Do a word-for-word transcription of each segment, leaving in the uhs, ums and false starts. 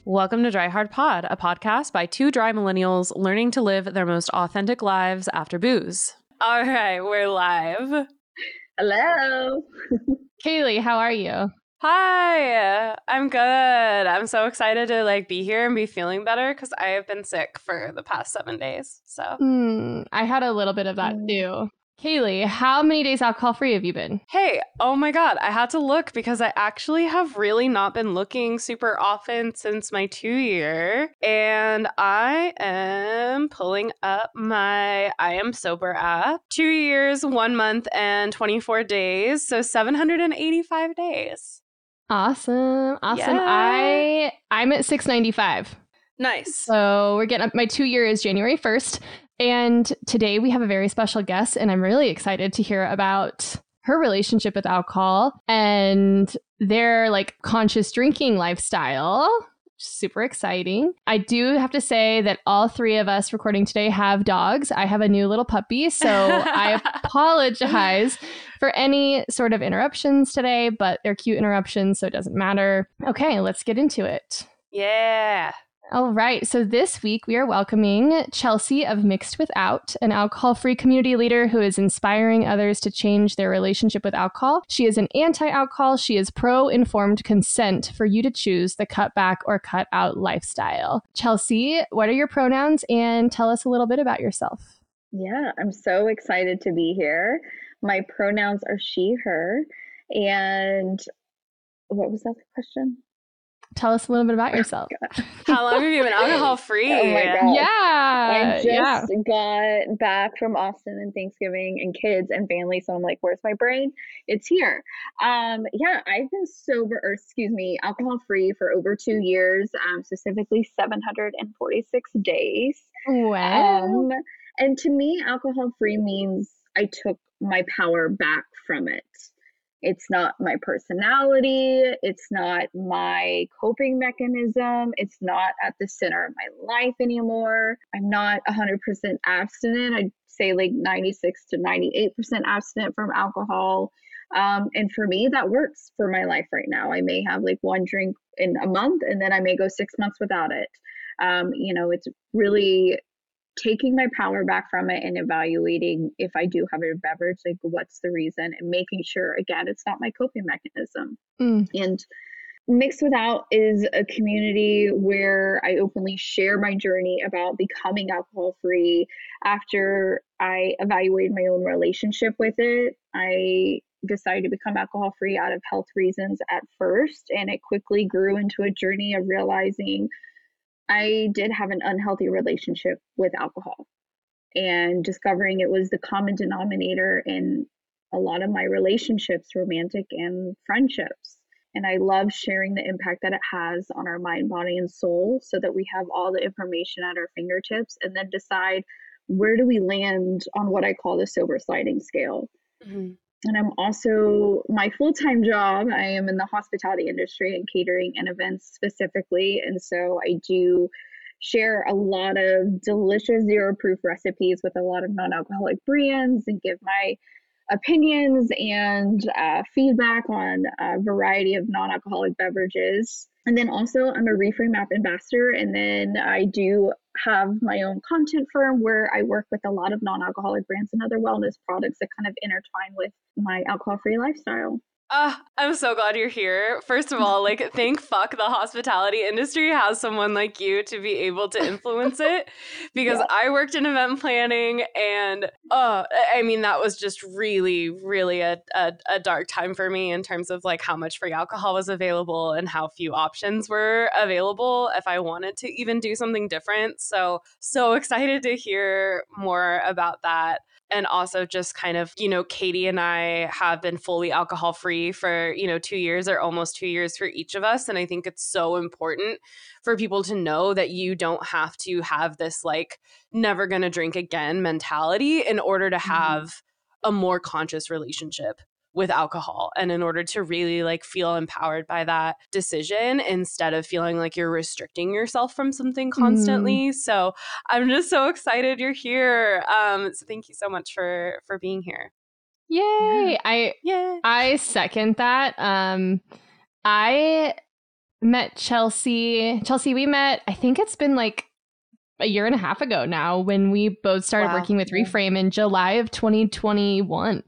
Welcome to Dry Hard Pod, a podcast by two dry millennials learning to live their most authentic lives after booze. All right, we're live. Hello. Kaylee, how are you? Hi, I'm good. I'm so excited to like be here and be feeling better because I have been sick for the past seven days. So mm, I had a little bit of that Mm. too. Kaylee, how many days alcohol free have you been? Hey, oh my God, I had to look because I actually have really not been looking super often since my two year. And I am pulling up my I Am Sober app. Two years, one month, and twenty-four days. So seven hundred eighty-five days. Awesome. Awesome. Yeah. I I'm at six ninety-five. Nice. So we're getting up. My two year is January first. And today we have a very special guest, and I'm really excited to hear about her relationship with alcohol and their like conscious drinking lifestyle. Super exciting. I do have to say that all three of us recording today have dogs. I have a new little puppy, so I apologize for any sort of interruptions today, but they're cute interruptions, so it doesn't matter. Okay, let's get into it. Yeah. All right. So this week we are welcoming Chelsea of Mixed Without, an alcohol-free community leader who is inspiring others to change their relationship with alcohol. She is an anti-alcohol. She is pro-informed consent for you to choose the cut back or cut out lifestyle. Chelsea, what are your pronouns? And tell us a little bit about yourself. Yeah, I'm so excited to be here. My pronouns are she, her. And what was that question? Tell us a little bit about yourself. How long have you been alcohol free? Oh my God. Yeah. I just yeah. got back from Austin and Thanksgiving and kids and family. So I'm like, where's my brain? It's here. Um, yeah, I've been sober, or excuse me, alcohol free for over two years, um, specifically seven hundred forty-six days. Wow. Um, and to me, alcohol free means I took my power back from it. It's not my personality. It's not my coping mechanism. It's not at the center of my life anymore. I'm not one hundred percent abstinent. I'd say like ninety-six to ninety-eight percent abstinent from alcohol. Um, and for me, that works for my life right now. I may have like one drink in a month, and then I may go six months without it. Um, you know, it's really taking my power back from it and evaluating if I do have a beverage, like what's the reason, and making sure, again, it's not my coping mechanism. Mm. And Mixed Without is a community where I openly share my journey about becoming alcohol free. After I evaluated my own relationship with it, I decided to become alcohol free out of health reasons at first, and it quickly grew into a journey of realizing I did have an unhealthy relationship with alcohol, and discovering it was the common denominator in a lot of my relationships, romantic and friendships. And I love sharing the impact that it has on our mind, body, and soul, so that we have all the information at our fingertips and then decide where do we land on what I call the sober sliding scale. Mm-hmm. And I'm also, my full-time job, I am in the hospitality industry and catering and events specifically. And so I do share a lot of delicious zero proof recipes with a lot of non-alcoholic brands and give my opinions and uh, feedback on a variety of non-alcoholic beverages. And then also I'm a Reframe app ambassador. And then I do have my own content firm where I work with a lot of non-alcoholic brands and other wellness products that kind of intertwine with my alcohol-free lifestyle. Uh, I'm so glad you're here. First of all, like, thank fuck the hospitality industry has someone like you to be able to influence it, because yeah. I worked in event planning, and uh, I mean, that was just really, really a, a, a dark time for me in terms of like how much free alcohol was available and how few options were available if I wanted to even do something different. So, so excited to hear more about that. And also just kind of, you know, Katie and I have been fully alcohol free for, you know, two years or almost two years for each of us. And I think it's so important for people to know that you don't have to have this like never gonna drink again mentality in order to have mm-hmm. a more conscious relationship with alcohol, and in order to really like feel empowered by that decision instead of feeling like you're restricting yourself from something constantly. Mm. So I'm just so excited you're here. Um, so thank you so much for for being here. Yay! Yeah. I yeah. I second that. Um, I met Chelsea. Chelsea, we met, I think it's been like a year and a half ago now when we both started Wow. working with Yeah. Reframe in July of twenty twenty-one.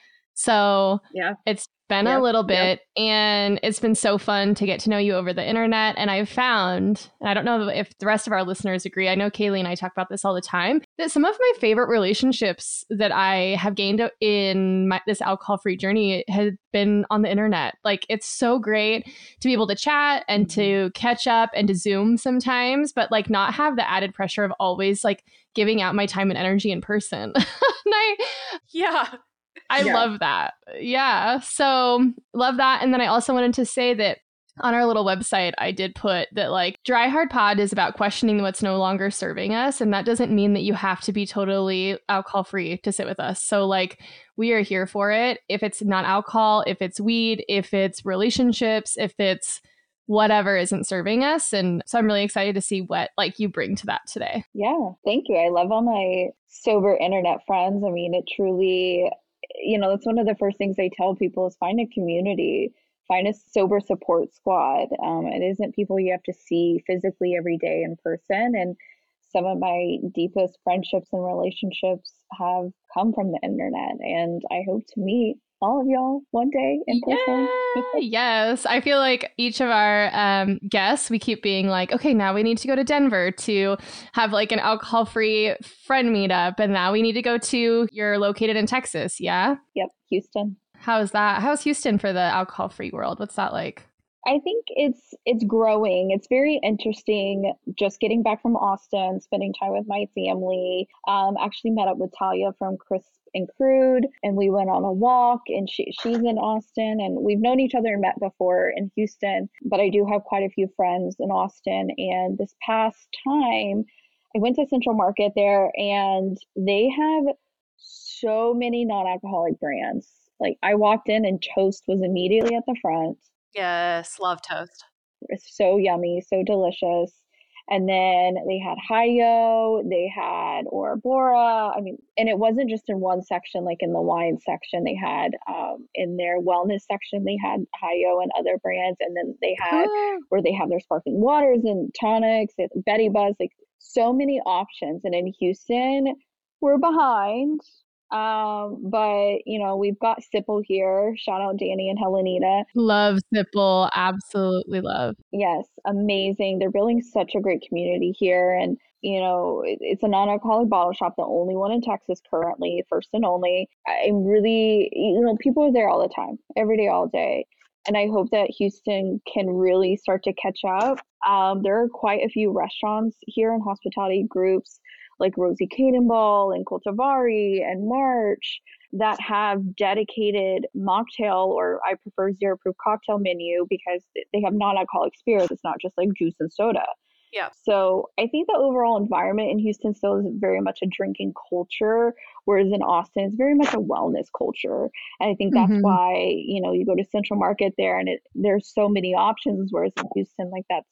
So Yeah. it's been Yep, a little yep. bit, and it's been so fun to get to know you over the internet. And I've found, and I don't know if the rest of our listeners agree, I know Kaylee and I talk about this all the time, that some of my favorite relationships that I have gained in my, this alcohol-free journey have been on the internet. Like, it's so great to be able to chat and to catch up and to Zoom sometimes, but like not have the added pressure of always like giving out my time and energy in person. And I, Yeah. I Yeah. love that. Yeah. So love that. And then I also wanted to say that on our little website, I did put that like Dry Hard Pod is about questioning what's no longer serving us. And that doesn't mean that you have to be totally alcohol free to sit with us. So like we are here for it. If it's not alcohol, if it's weed, if it's relationships, if it's whatever isn't serving us. And so I'm really excited to see what like you bring to that today. Yeah, thank you. I love all my sober internet friends. I mean, it truly, you know, that's one of the first things I tell people is find a community, find a sober support squad. Um, it isn't people you have to see physically every day in person. And some of my deepest friendships and relationships have come from the internet. And I hope to meet all of y'all one day in person. Yeah, yes. I feel like each of our um, guests, we keep being like, okay, now we need to go to Denver to have like an alcohol-free friend meetup. And now we need to go to, you're located in Texas, yeah? Yep, Houston. How's that? How's Houston for the alcohol-free world? What's that like? I think it's it's growing. It's very interesting. Just getting back from Austin, spending time with my family. Um, actually met up with Talia from Crisp and Crude, and we went on a walk. And she she's in Austin, and we've known each other and met before in Houston. But I do have quite a few friends in Austin. And this past time, I went to Central Market there, and they have so many non-alcoholic brands. Like I walked in, and Toast was immediately at the front. Yes. Love Toast. It's so yummy, so delicious. And then they had Hayo, they had Orabora. I mean, and it wasn't just in one section, like in the wine section. They had um, in their wellness section, they had Hayo and other brands. And then they had where they have their sparkling waters and tonics, and Betty Buzz, like so many options. And in Houston, we're behind. Um, but you know, we've got Sipple here. Shout out Danny and Helenita. Love Sipple. Absolutely love. Yes, amazing. They're building such a great community here. And, you know, it, it's a non-alcoholic bottle shop, the only one in Texas currently, first and only. I'm really, you know, people are there all the time, every day, all day. And I hope that Houston can really start to catch up. Um, there are quite a few restaurants here and hospitality groups like Rosie Cadenball and Cultivari and March that have dedicated mocktail, or I prefer zero proof cocktail menu, because they have non-alcoholic spirits. It's not just like juice and soda. Yeah. So I think the overall environment in Houston still is very much a drinking culture, whereas in Austin, it's very much a wellness culture. And I think that's Mhm. why, you know, you go to Central Market there and it, there's so many options, whereas in Houston, like that's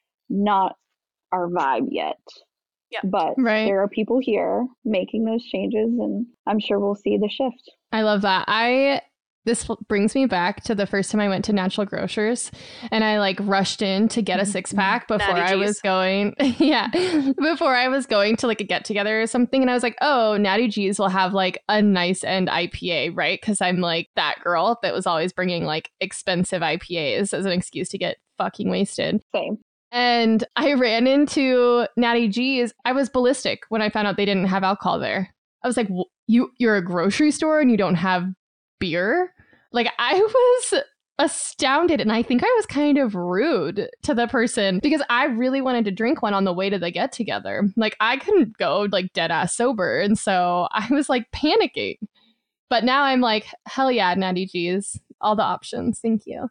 not our vibe yet. Yeah. But Right. there are people here making those changes, and I'm sure we'll see the shift. I love that. I this f- brings me back to the first time I went to Natural Grocers, and I like rushed in to get a six pack before Natty I was G's. going. Yeah, before I was going to like a get together or something, and I was like, oh, Natty G's will have like a nice end I P A, right? Because I'm like that girl that was always bringing like expensive I P As as an excuse to get fucking wasted. Same. And I ran into Natty G's. I was ballistic when I found out they didn't have alcohol there. I was like, "Wh- you, you're a grocery store and you don't have beer?" Like, I was astounded. And I think I was kind of rude to the person because I really wanted to drink one on the way to the get together. Like, I couldn't go like dead ass sober. And so I was like panicking. But now I'm like, hell yeah, Natty G's. All the options. Thank you.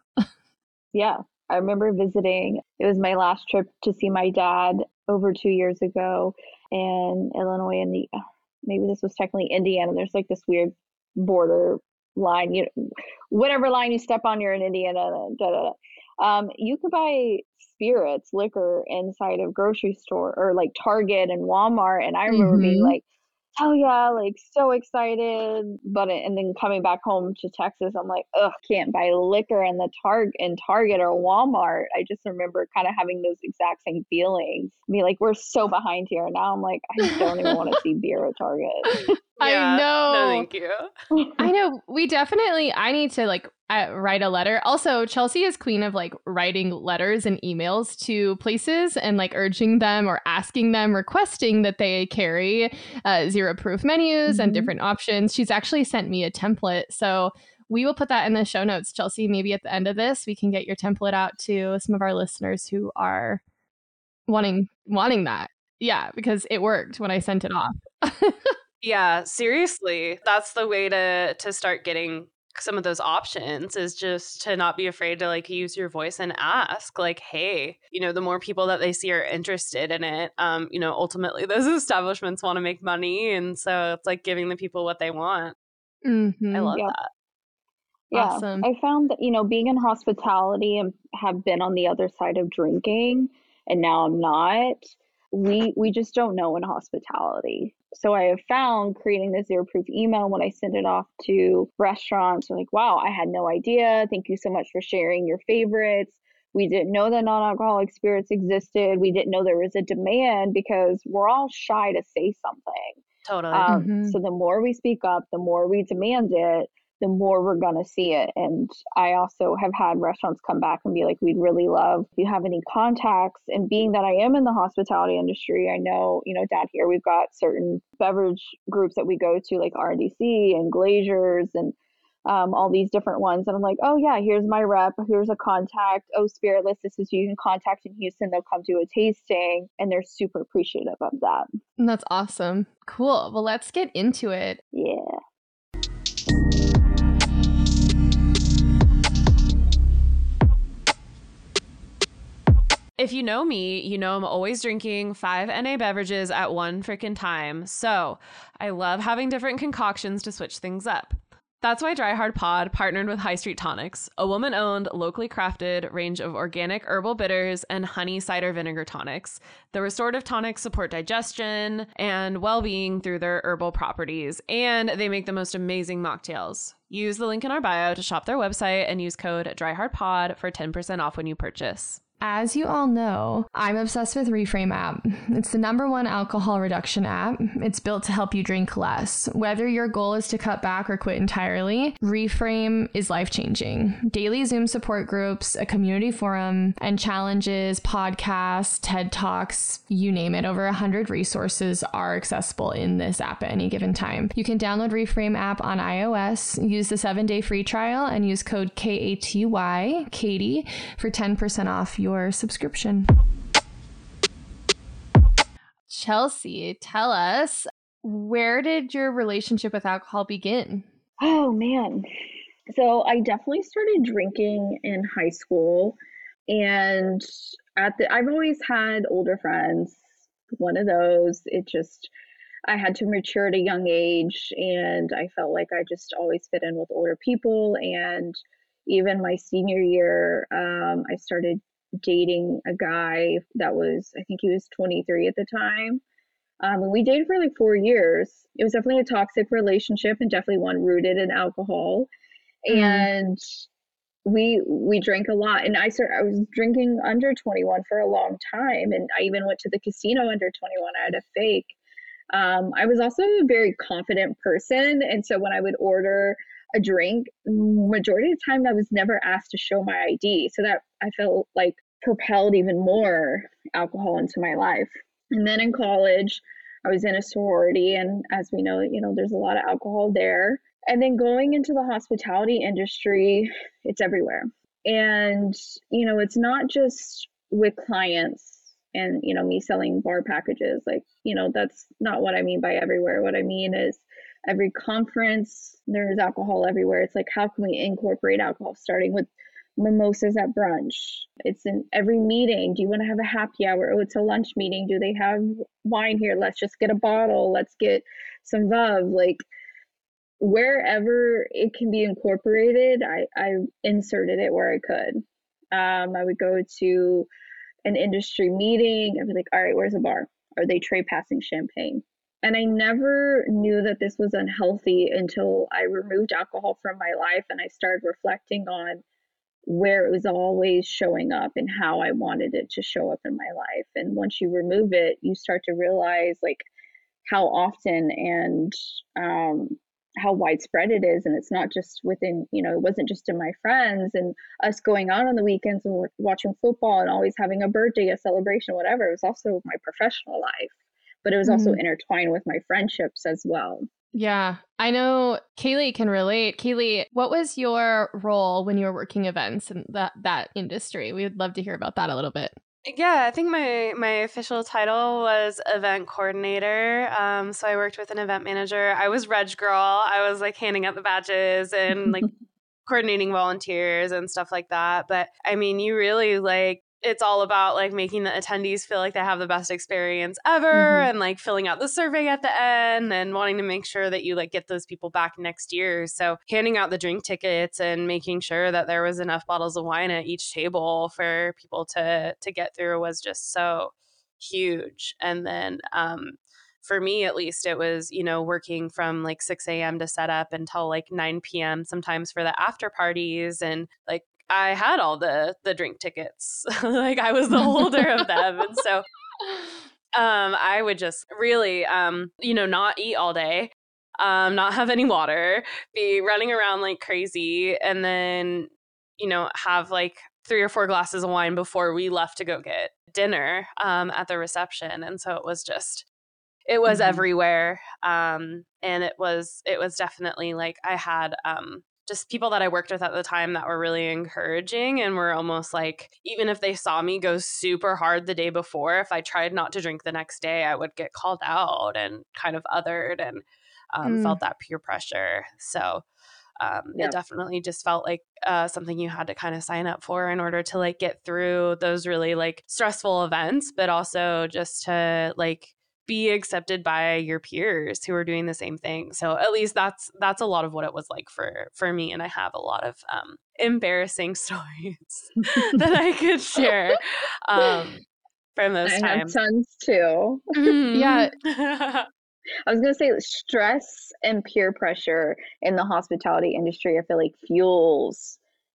Yeah. I remember visiting, it was my last trip to see my dad over two years ago in Illinois, and the maybe this was technically Indiana. There's like this weird border line, you know, whatever line you step on, you're in Indiana. Da, da, da. Um, you could buy spirits, liquor inside of grocery store or like Target and Walmart. And I remember being Mhm. like, oh yeah, like so excited. But it, and then coming back home to Texas, I'm like, ugh, can't buy liquor in the Target in Target or Walmart. I just remember kind of having those exact same feelings. I mean, like we're so behind here. Now I'm like, I don't even want to see beer at Target. I Yeah. know. No, thank you. I know. We definitely, I need to like uh, write a letter. Also, Chelsea is queen of like writing letters and emails to places and like urging them or asking them, requesting that they carry uh, zero proof menus Mhm. and different options. She's actually sent me a template. So we will put that in the show notes. Chelsea, maybe at the end of this, we can get your template out to some of our listeners who are wanting wanting that. Yeah, because it worked when I sent it off. Yeah, seriously. That's the way to to start getting some of those options, is just to not be afraid to like use your voice and ask like, hey, you know, the more people that they see are interested in it, um, you know, ultimately those establishments want to make money. And so it's like giving the people what they want. Mm-hmm. I love Yeah. that. Yeah, Awesome. I found that, you know, being in hospitality and have been on the other side of drinking, and now I'm not, we we just don't know in hospitality. So I have found creating the zero proof email, when I send it off to restaurants, they're like, wow, I had no idea. Thank you so much for sharing your favorites. We didn't know that non-alcoholic spirits existed. We didn't know there was a demand, because we're all shy to say something. Totally. Um, Mhm. so the more we speak up, the more we demand it, the more we're going to see it. And I also have had restaurants come back and be like, we'd really love if you have any contacts. And being that I am in the hospitality industry, I know, you know, down here we've got certain beverage groups that we go to, like R and D C and Glaziers and um, all these different ones. And I'm like, oh yeah, here's my rep. Here's a contact. Oh, Spiritless, this is who you can contact in Houston. They'll come do a tasting. And they're super appreciative of that. That's awesome. Cool. Well, let's get into it. Yeah. If you know me, you know I'm always drinking five N A beverages at one freaking time. So I love having different concoctions to switch things up. That's why Dry Hard Pod partnered with High Street Tonics, a woman-owned, locally crafted range of organic herbal bitters and honey cider vinegar tonics. The restorative tonics support digestion and well-being through their herbal properties, and they make the most amazing mocktails. Use the link in our bio to shop their website and use code DryHardPod for ten percent off when you purchase. As you all know, I'm obsessed with Reframe app. It's the number one alcohol reduction app. It's built to help you drink less. Whether your goal is to cut back or quit entirely, Reframe is life-changing. Daily Zoom support groups, a community forum, and challenges, podcasts, TED Talks, you name it. Over one hundred resources are accessible in this app at any given time. You can download Reframe app on iOS, use the seven-day free trial, and use code K A T Y, Katie, for ten percent off your subscription. Chelsea, tell us, where did your relationship with alcohol begin? Oh man. So I definitely started drinking in high school, and at the I've always had older friends. One of those, it just I had to mature at a young age, and I felt like I just always fit in with older people. And even my senior year, um, I started dating a guy that was, I think he was twenty-three at the time. Um, and we dated for like four years. It was definitely a toxic relationship, and definitely one rooted in alcohol. Mm. And we we drank a lot. And I started, I was drinking under twenty-one for a long time. And I even went to the casino under twenty-one. I had a fake. Um, I was also a very confident person. And so when I would order a drink, majority of the time I was never asked to show my I D. So that I felt like propelled even more alcohol into my life. And then in college, I was in a sorority. And as we know, you know, there's a lot of alcohol there. And then going into the hospitality industry, it's everywhere. And, you know, it's not just with clients and, you know, me selling bar packages. Like, you know, that's not what I mean by everywhere. What I mean is every conference, there's alcohol everywhere. It's like, how can we incorporate alcohol, starting with mimosas at brunch? It's in every meeting. Do you want to have a happy hour? Oh, it's a lunch meeting. Do they have wine here? Let's just get a bottle. Let's get some Veuve. Like, wherever it can be incorporated, I, I inserted it where I could. Um, I would go to an industry meeting. I'd be like, all right, where's the bar? Are they tray passing champagne? And I never knew that this was unhealthy until I removed alcohol from my life and I started reflecting on where it was always showing up and how I wanted it to show up in my life. And once you remove it, you start to realize like how often and um, how widespread it is. And it's not just within, you know, it wasn't just in my friends and us going out on the weekends and watching football and always having a birthday, a celebration, whatever. It was also my professional life, but it was also mm. intertwined with my friendships as well. Yeah, I know Kaylee can relate. Kaylee, what was your role when you were working events in that, that industry? We would love to hear about that a little bit. Yeah, I think my, my official title was event coordinator. Um, so I worked with an event manager. I was reg girl. I was like handing out the badges and like coordinating volunteers and stuff like that. But I mean, you really like, it's all about like making the attendees feel like they have the best experience ever mm-hmm. and like filling out the survey at the end and wanting to make sure that you like get those people back next year. So handing out the drink tickets and making sure that there was enough bottles of wine at each table for people to to get through was just so huge. And then um for me, at least, it was, you know, working from like six a.m. to set up until like nine p.m. sometimes for the after parties and like I had all the the drink tickets. Like I was the holder of them. And so um, I would just really, um, you know, not eat all day, um, not have any water, be running around like crazy, and then, you know, have like three or four glasses of wine before we left to go get dinner um, at the reception. And so it was just, it was mm-hmm. everywhere. Um, and it was, it was definitely like I had, um, just people that I worked with at the time that were really encouraging and were almost like, even if they saw me go super hard the day before, if I tried not to drink the next day, I would get called out and kind of othered and um, mm. felt that peer pressure. So um, yep. it definitely just felt like uh, something you had to kind of sign up for in order to like get through those really like stressful events, but also just to like be accepted by your peers who are doing the same thing. So at least that's that's a lot of what it was like for for me. And I have a lot of um, embarrassing stories that I could share um, from those I times. I have tons too. Mm-hmm. Yeah. I was going to say stress and peer pressure in the hospitality industry, I feel like fuels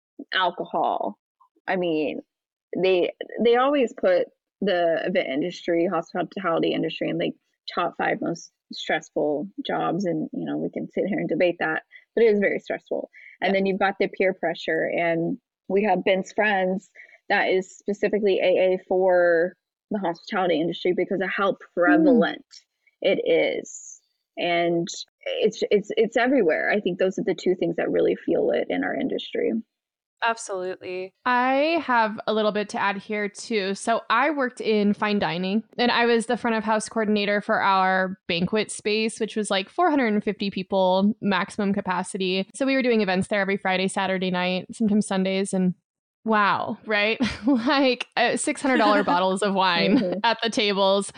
alcohol. I mean, they they always put the event industry, hospitality industry, and like top five most stressful jobs. And, you know, we can sit here and debate that, but it is very stressful. And yeah. then you've got the peer pressure. And we have Ben's Friends that is specifically A A for the hospitality industry because of how prevalent mm. it is. And it's, it's, it's everywhere. I think those are the two things that really fuel it in our industry. Absolutely. I have a little bit to add here too. So I worked in fine dining and I was the front of house coordinator for our banquet space, which was like four hundred fifty people maximum capacity. So we were doing events there every Friday, Saturday night, sometimes Sundays. And wow, right? Like uh, six hundred dollars bottles of wine mm-hmm. at the tables.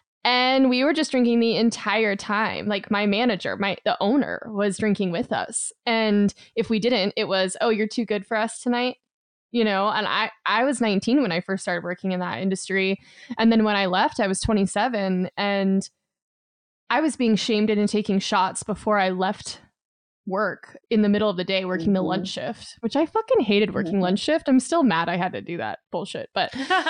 And we were just drinking the entire time. Like my manager, my the owner was drinking with us. And if we didn't, it was, oh, you're too good for us tonight. You know, and I, I was nineteen when I first started working in that industry. And then when I left, I was twenty-seven. And I was being shamed into taking shots before I left work in the middle of the day working mm-hmm. the lunch shift, which I fucking hated working mm-hmm. lunch shift. I'm still mad I had to do that bullshit, but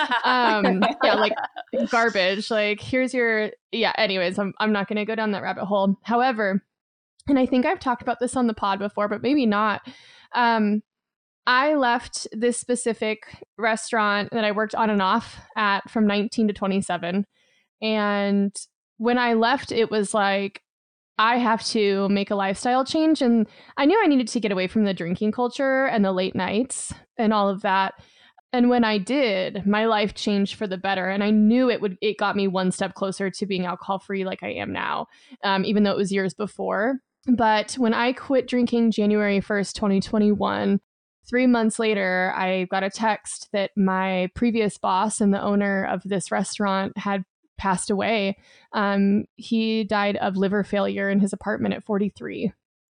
um yeah, like garbage. Like here's your yeah anyways, I'm I'm not going to go down that rabbit hole. However, and I think I've talked about this on the pod before, but maybe not. um I left this specific restaurant that I worked on and off at from nineteen to twenty-seven, and when I left, it was like I have to make a lifestyle change. And I knew I needed to get away from the drinking culture and the late nights and all of that. And when I did, my life changed for the better. And I knew it would, it got me one step closer to being alcohol free like I am now, um, even though it was years before. But when I quit drinking January first, twenty twenty-one, three months later, I got a text that my previous boss and the owner of this restaurant had passed away. Um, he died of liver failure in his apartment at forty-three.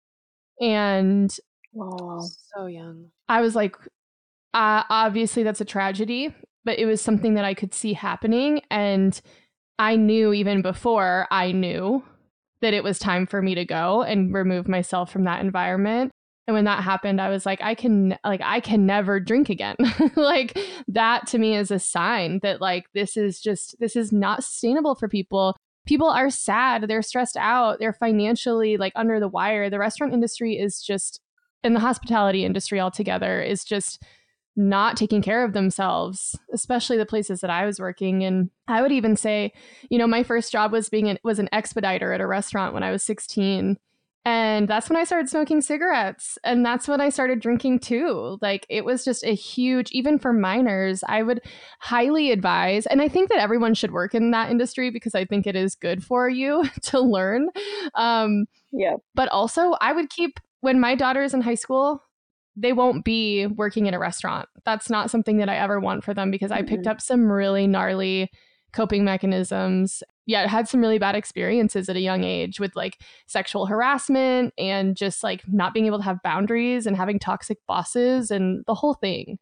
And wow, so young. I was like, uh, obviously that's a tragedy, but it was something that I could see happening. And I knew even before I knew that it was time for me to go and remove myself from that environment. And when that happened, I was like, I can, like, I can never drink again. Like, that to me is a sign that, like, this is just, this is not sustainable for people. People are sad. They're stressed out. They're financially, like, under the wire. The restaurant industry is just, and the hospitality industry altogether is just not taking care of themselves, especially the places that I was working. And I would even say, you know, my first job was being an, was an expediter at a restaurant when I was sixteen. And that's when I started smoking cigarettes. And that's when I started drinking too. Like, it was just a huge, even for minors, I would highly advise. And I think that everyone should work in that industry because I think it is good for you to learn. Um, yeah. But also, I would keep, when my daughter is in high school, they won't be working in a restaurant. That's not something that I ever want for them because I picked up some really gnarly coping mechanisms. Yeah, I had some really bad experiences at a young age with like sexual harassment and just like not being able to have boundaries and having toxic bosses, and the whole thing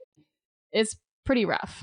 is pretty rough.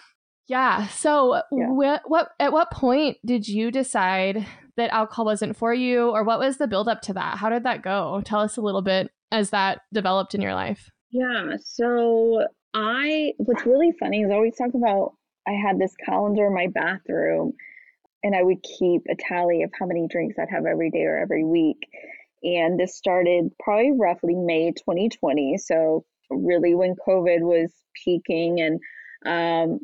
Yeah. So Yeah. What, what, at what point did you decide that alcohol wasn't for you, or what was the buildup to that? How did that go? Tell us a little bit as that developed in your life. Yeah. So I, what's really funny is I always talk about, I had this calendar in my bathroom and I would keep a tally of how many drinks I'd have every day or every week. And this started probably roughly May twenty twenty. So really when COVID was peaking, and um,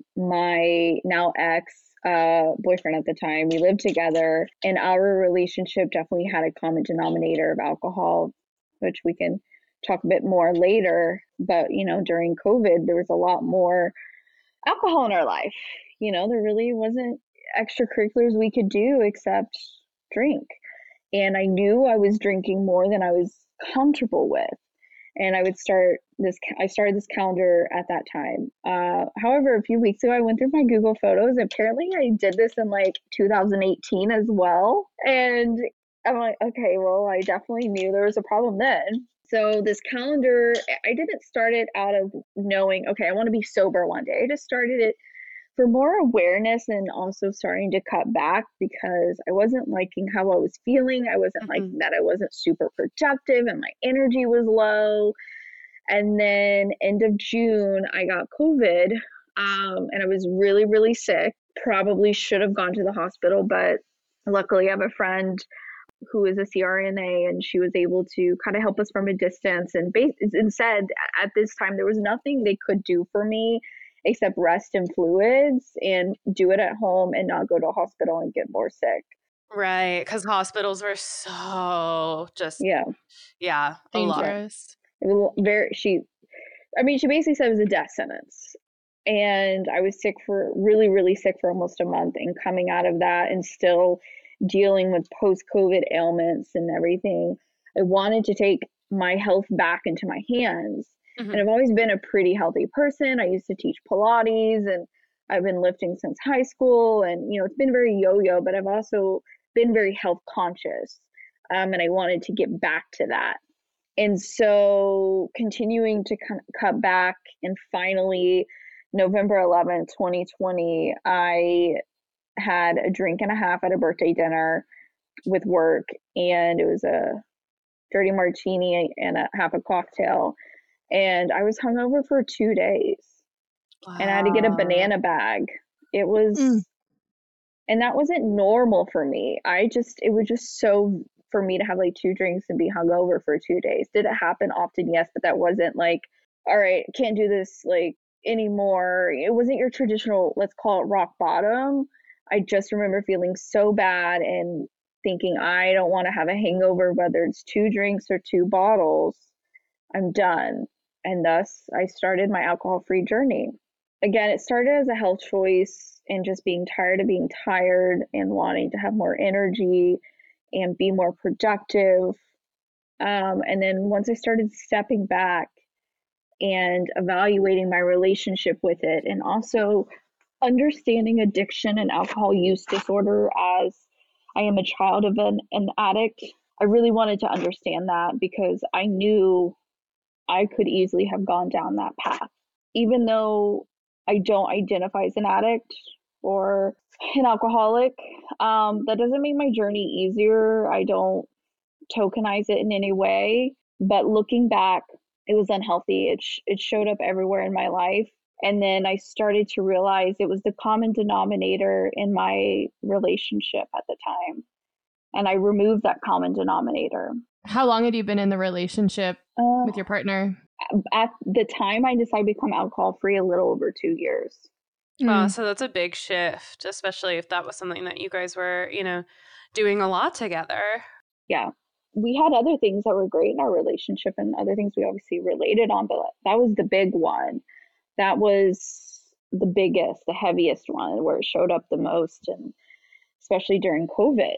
my now ex uh, boyfriend at the time, we lived together, and our relationship definitely had a common denominator of alcohol, which we can talk a bit more later. But, you know, during COVID, there was a lot more alcohol in our life. You know, there really wasn't extracurriculars we could do except drink. And I knew I was drinking more than I was comfortable with. And I would start this, I started this calendar at that time. Uh, however, a few weeks ago, I went through my Google Photos. Apparently, I did this in like two thousand eighteen as well. And I'm like, okay, well, I definitely knew there was a problem then. So this calendar, I didn't start it out of knowing, okay, I want to be sober one day. I just started it for more awareness and also starting to cut back because I wasn't liking how I was feeling. I wasn't mm-hmm. liking that I wasn't super productive and my energy was low. And then end of June, I got COVID um, and I was really, really sick. Probably should have gone to the hospital, but luckily I have a friend who is a C R N A, and she was able to kind of help us from a distance and, base, and said at this time there was nothing they could do for me except rest and fluids and do it at home and not go to a hospital and get more sick. Right, because hospitals were so just, yeah, yeah, a dangerous. Lot. It was very, she, I mean, she basically said it was a death sentence. And I was sick for, really, really sick for almost a month, and coming out of that and still dealing with post-COVID ailments and everything, I wanted to take my health back into my hands. Mm-hmm. And I've always been a pretty healthy person. I used to teach Pilates, and I've been lifting since high school. And, you know, it's been very yo-yo, but I've also been very health conscious. Um, and I wanted to get back to that. And so continuing to kind of cut back, and finally November eleventh, twenty twenty, I had a drink and a half at a birthday dinner with work, and it was a dirty martini and a half a cocktail. And I was hungover for two days. Wow. And I had to get a banana bag. It was, mm. and that wasn't normal for me. I just, it was just so, for me to have like two drinks and be hungover for two days. Did it happen often? Yes, but that wasn't like, all right, can't do this like anymore. It wasn't your traditional, let's call it rock bottom. I just remember feeling so bad and thinking, I don't want to have a hangover, whether it's two drinks or two bottles. I'm done. And thus I started my alcohol-free journey. Again, it started as a health choice and just being tired of being tired and wanting to have more energy and be more productive. Um, and then once I started stepping back and evaluating my relationship with it, and also understanding addiction and alcohol use disorder, as I am a child of an, an addict, I really wanted to understand that because I knew I could easily have gone down that path. Even though I don't identify as an addict, or an alcoholic. Um, that doesn't make my journey easier. I don't tokenize it in any way. But looking back, it was unhealthy. It, sh- it showed up everywhere in my life. And then I started to realize it was the common denominator in my relationship at the time. And I removed that common denominator. How long had you been in the relationship Uh, with your partner? at the time I decided to become alcohol free, a little over two years. Wow, Mm. so that's a big shift, especially if that was something that you guys were, you know, doing a lot together. Yeah. We had other things that were great in our relationship and other things we obviously related on, but that was the big one. That was the biggest, the heaviest one where it showed up the most, and especially during COVID.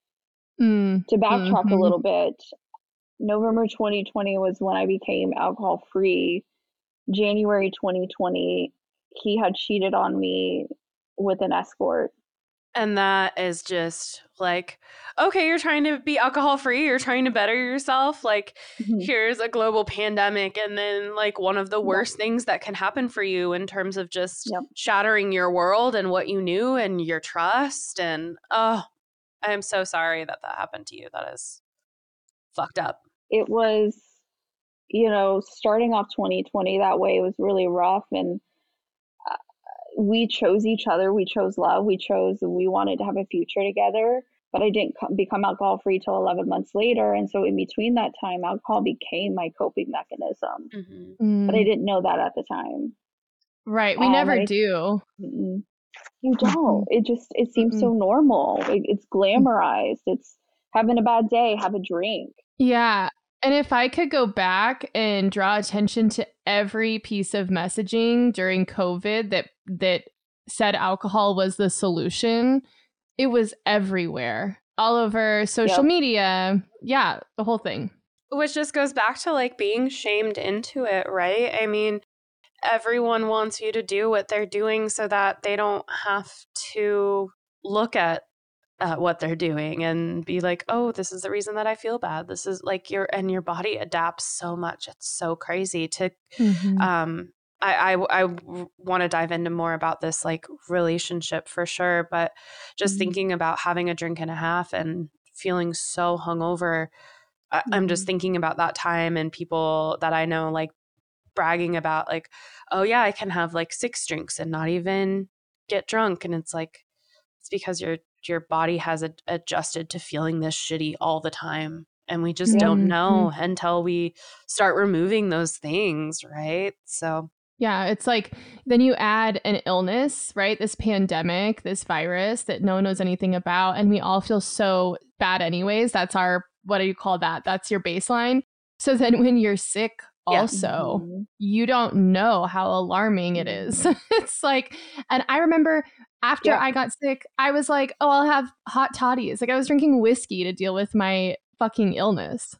Mm. To backtrack Mhm. a little bit, November twenty twenty was when I became alcohol free. January twenty twenty, he had cheated on me with an escort. And that is just like, okay, you're trying to be alcohol free, you're trying to better yourself. Like, Mhm. here's a global pandemic, and then like one of the Yep. worst things that can happen for you in terms of just Yep. shattering your world and what you knew and your trust. And oh, I am so sorry that that happened to you. That is fucked up. It was, you know, starting off twenty twenty that way was really rough. And uh, we chose each other. We chose love. We chose, we wanted to have a future together. But I didn't co- become alcohol free till eleven months later. And so in between that time, alcohol became my coping mechanism. Mm-hmm. But I Mm. didn't know that at the time. Right. We Um, never and I, do. mm-mm. You don't. It just, it seems Mm-mm. so normal. It, it's glamorized. It's having a bad day, have a drink. Yeah. And if I could go back and draw attention to every piece of messaging during COVID that that said alcohol was the solution, it was everywhere. All over social Yep. media. Yeah, the whole thing. Which just goes back to like being shamed into it, right? I mean, everyone wants you to do what they're doing so that they don't have to look at uh, what they're doing and be like, oh, this is the reason that I feel bad. This is like your, and your body adapts so much. It's so crazy to, Mm-hmm. um, I, I, I want to dive into more about this like relationship for sure. But just Mhm. thinking about having a drink and a half and feeling so hungover, I, I'm just Mhm. thinking about that time and people that I know like bragging about like, oh yeah, I can have like six drinks and not even get drunk. And it's like, it's because your your body has ad- adjusted to feeling this shitty all the time. And we just Yep. don't Mhm. know until we start removing those things, right? So Yeah, it's like then you add an illness, right? This pandemic, this virus that no one knows anything about, and we all feel so bad anyways. That's our, what do you call that? That's your baseline. So then when you're sick Yeah. also, Mhm. you don't know how alarming it is. It's like, and I remember after Yep. I got sick, I was like, oh, I'll have hot toddies. Like I was drinking whiskey to deal with my fucking illness.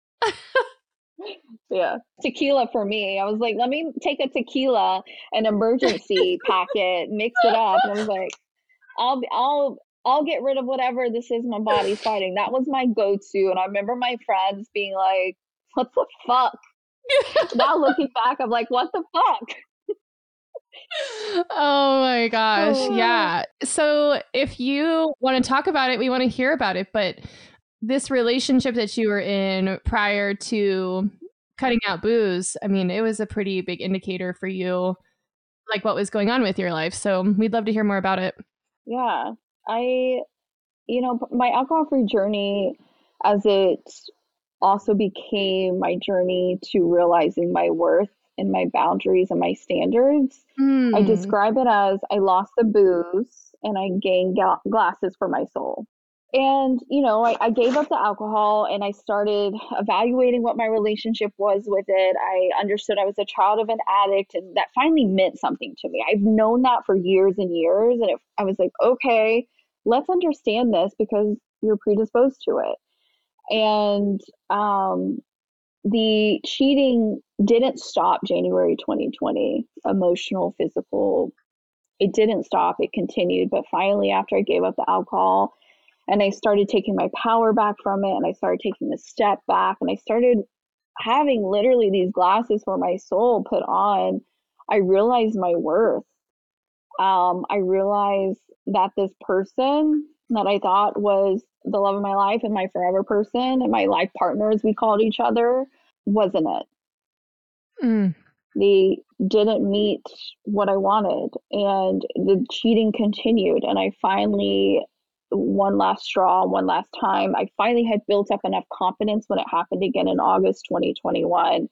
Yeah. Tequila for me. I was like, let me take a tequila, an emergency packet, mix it up. And I was like, I'll be, I'll I'll get rid of whatever this is my body's fighting. That was my go-to. And I remember my friends being like, what the fuck? Now looking back, I'm like, what the fuck? Oh my gosh. Oh. Yeah. So if you want to talk about it, we want to hear about it. But this relationship that you were in prior to cutting out booze, I mean, it was a pretty big indicator for you, like what was going on with your life. So we'd love to hear more about it. Yeah. I, you know, my alcohol-free journey, as it also became my journey to realizing my worth and my boundaries and my standards, I Mm. describe it as I lost the booze and I gained ga- glasses for my soul. And, you know, I, I gave up the alcohol and I started evaluating what my relationship was with it. I understood I was a child of an addict, and that finally meant something to me. I've known that for years and years. And it, I was like, okay, let's understand this because you're predisposed to it. And um, the cheating didn't stop January twenty twenty, emotional, physical. It didn't stop. It continued. But finally, after I gave up the alcohol, and I started taking my power back from it, and I started taking a step back, and I started having literally these glasses for my soul put on, I realized my worth. Um, I realized that this person that I thought was the love of my life and my forever person and my life partner, as we called each other, wasn't it. Mm. They didn't meet what I wanted, and the cheating continued. And I finally, one last straw, one last time, I finally had built up enough confidence when it happened again in August twenty twenty-one.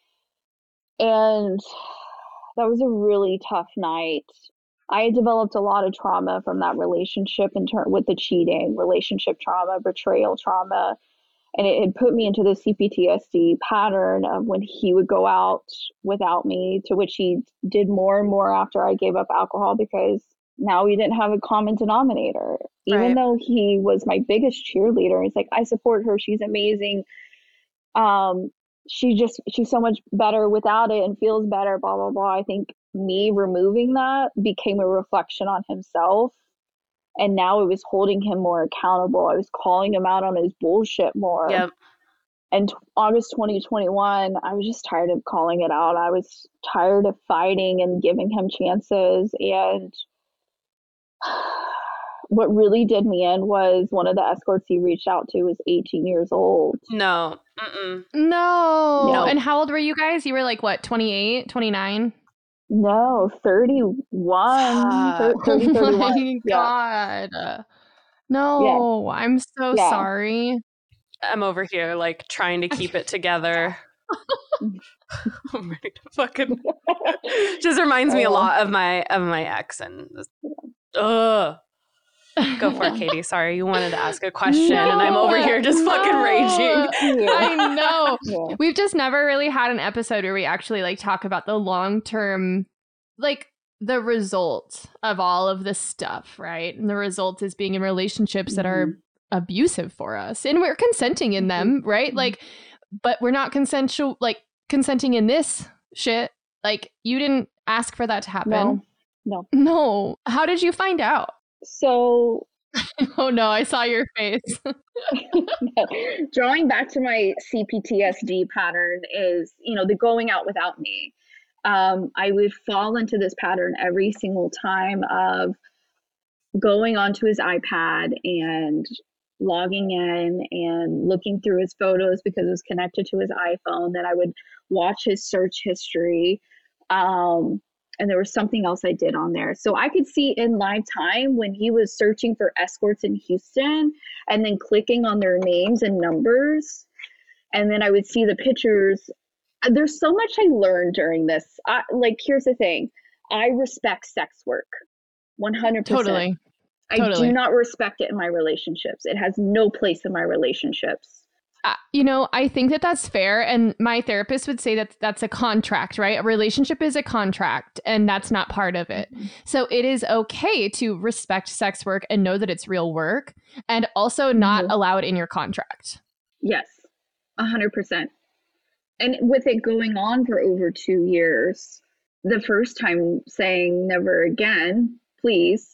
And that was a really tough night. I had developed a lot of trauma from that relationship in ter- with the cheating, relationship trauma, betrayal trauma. And it had put me into the C P T S D pattern of when he would go out without me, to which he did more and more after I gave up alcohol, because now we didn't have a common denominator. Even Right. though he was my biggest cheerleader, it's like, I support her. She's amazing. Um, she just, she's so much better without it and feels better, blah, blah, blah. I think me removing that became a reflection on himself. And now it was holding him more accountable. I was calling him out on his bullshit more. Yep. And t- August twenty twenty-one, I was just tired of calling it out. I was tired of fighting and giving him chances. And what really did me in was one of the escorts he reached out to was eighteen years old. No. Mm-mm. No. No. And how old were you guys? You were like, what, twenty-eight, twenty-nine? No, thirty-one, thir- Fuck. thirty, Oh thirty-one. my Yeah. God. No, I'm so Yeah. sorry. I'm over here like trying to keep it together. I'm ready to fucking just reminds me a Oh. lot of my of my ex and this, ugh. Go for it, Katie. Sorry, you wanted to ask a question and I'm over here just fucking No. raging. Yeah. I know. Yeah. We've just never really had an episode where we actually like talk about the long term, like the result of all of this stuff, right? And the result is being in relationships that are abusive for us, and we're consenting in them, right? Mhm. Like, but we're not consensual, like consenting in this shit. Like, you didn't ask for that to happen. No, no. No. How did you find out? So Oh no, I saw your face. drawing back to my C P T S D pattern is, you know, the going out without me. Um, I would fall into this pattern every single time of going onto his iPad and logging in and looking through his photos because it was connected to his iPhone. Then I would watch his search history. Um, and there was something else I did on there. So I could see in live time when he was searching for escorts in Houston and then clicking on their names and numbers. And then I would see the pictures. There's so much I learned during this. I, like, here's the thing. I respect sex work. one hundred percent. Totally. I Totally. do not respect it in my relationships. It has no place in my relationships. Uh, you know, I think that that's fair. And my therapist would say that that's a contract, right? A relationship is a contract, and that's not part of it. Mm-hmm. So it is okay to respect sex work and know that it's real work, and also not Mhm. allow it in your contract. Yes, one hundred percent. And with it going on for over two years, the first time saying never again, please,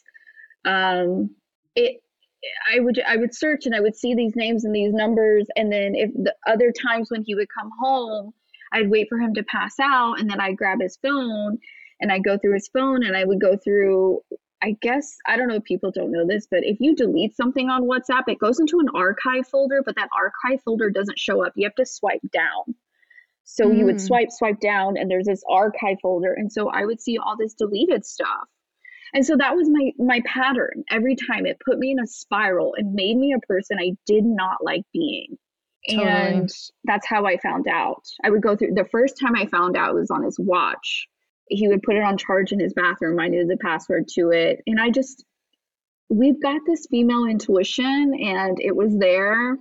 um, it, I would I would search and I would see these names and these numbers, and then if the other times when he would come home, I'd wait for him to pass out, and then I'd grab his phone and I'd go through his phone, and I would go through, I guess, I don't know if people don't know this, but if you delete something on WhatsApp, it goes into an archive folder, but that archive folder doesn't show up. You have to swipe down. So you would Mm. swipe, swipe down, and there's this archive folder. And so I would see all this deleted stuff. And so that was my my pattern. Every time it put me in a spiral and made me a person I did not like being. Totally. And that's how I found out. I would go through, the first time I found out was on his watch. He would put it on charge in his bathroom. I knew the password to it. And I just, we've got this female intuition, and it was there.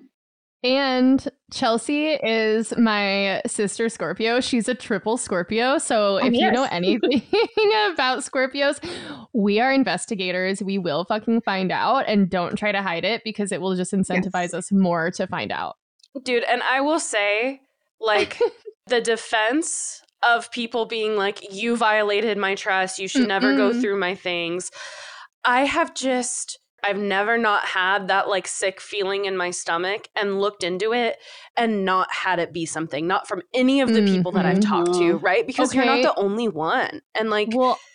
And Chelsea is my sister Scorpio. She's a triple Scorpio. So Oh, if you know yes. anything about Scorpios, we are investigators. We will fucking find out, and don't try to hide it, because it will just incentivize Yes. us more to find out. Dude, and I will say, like, the defense of people being like, you violated my trust, you should never go Mm-mm. through my things. I have just, I've never not had that like sick feeling in my stomach and looked into it and not had it be something, not from any of the people that I've talked to, right? Because you're not Okay. the only one. And like, Well,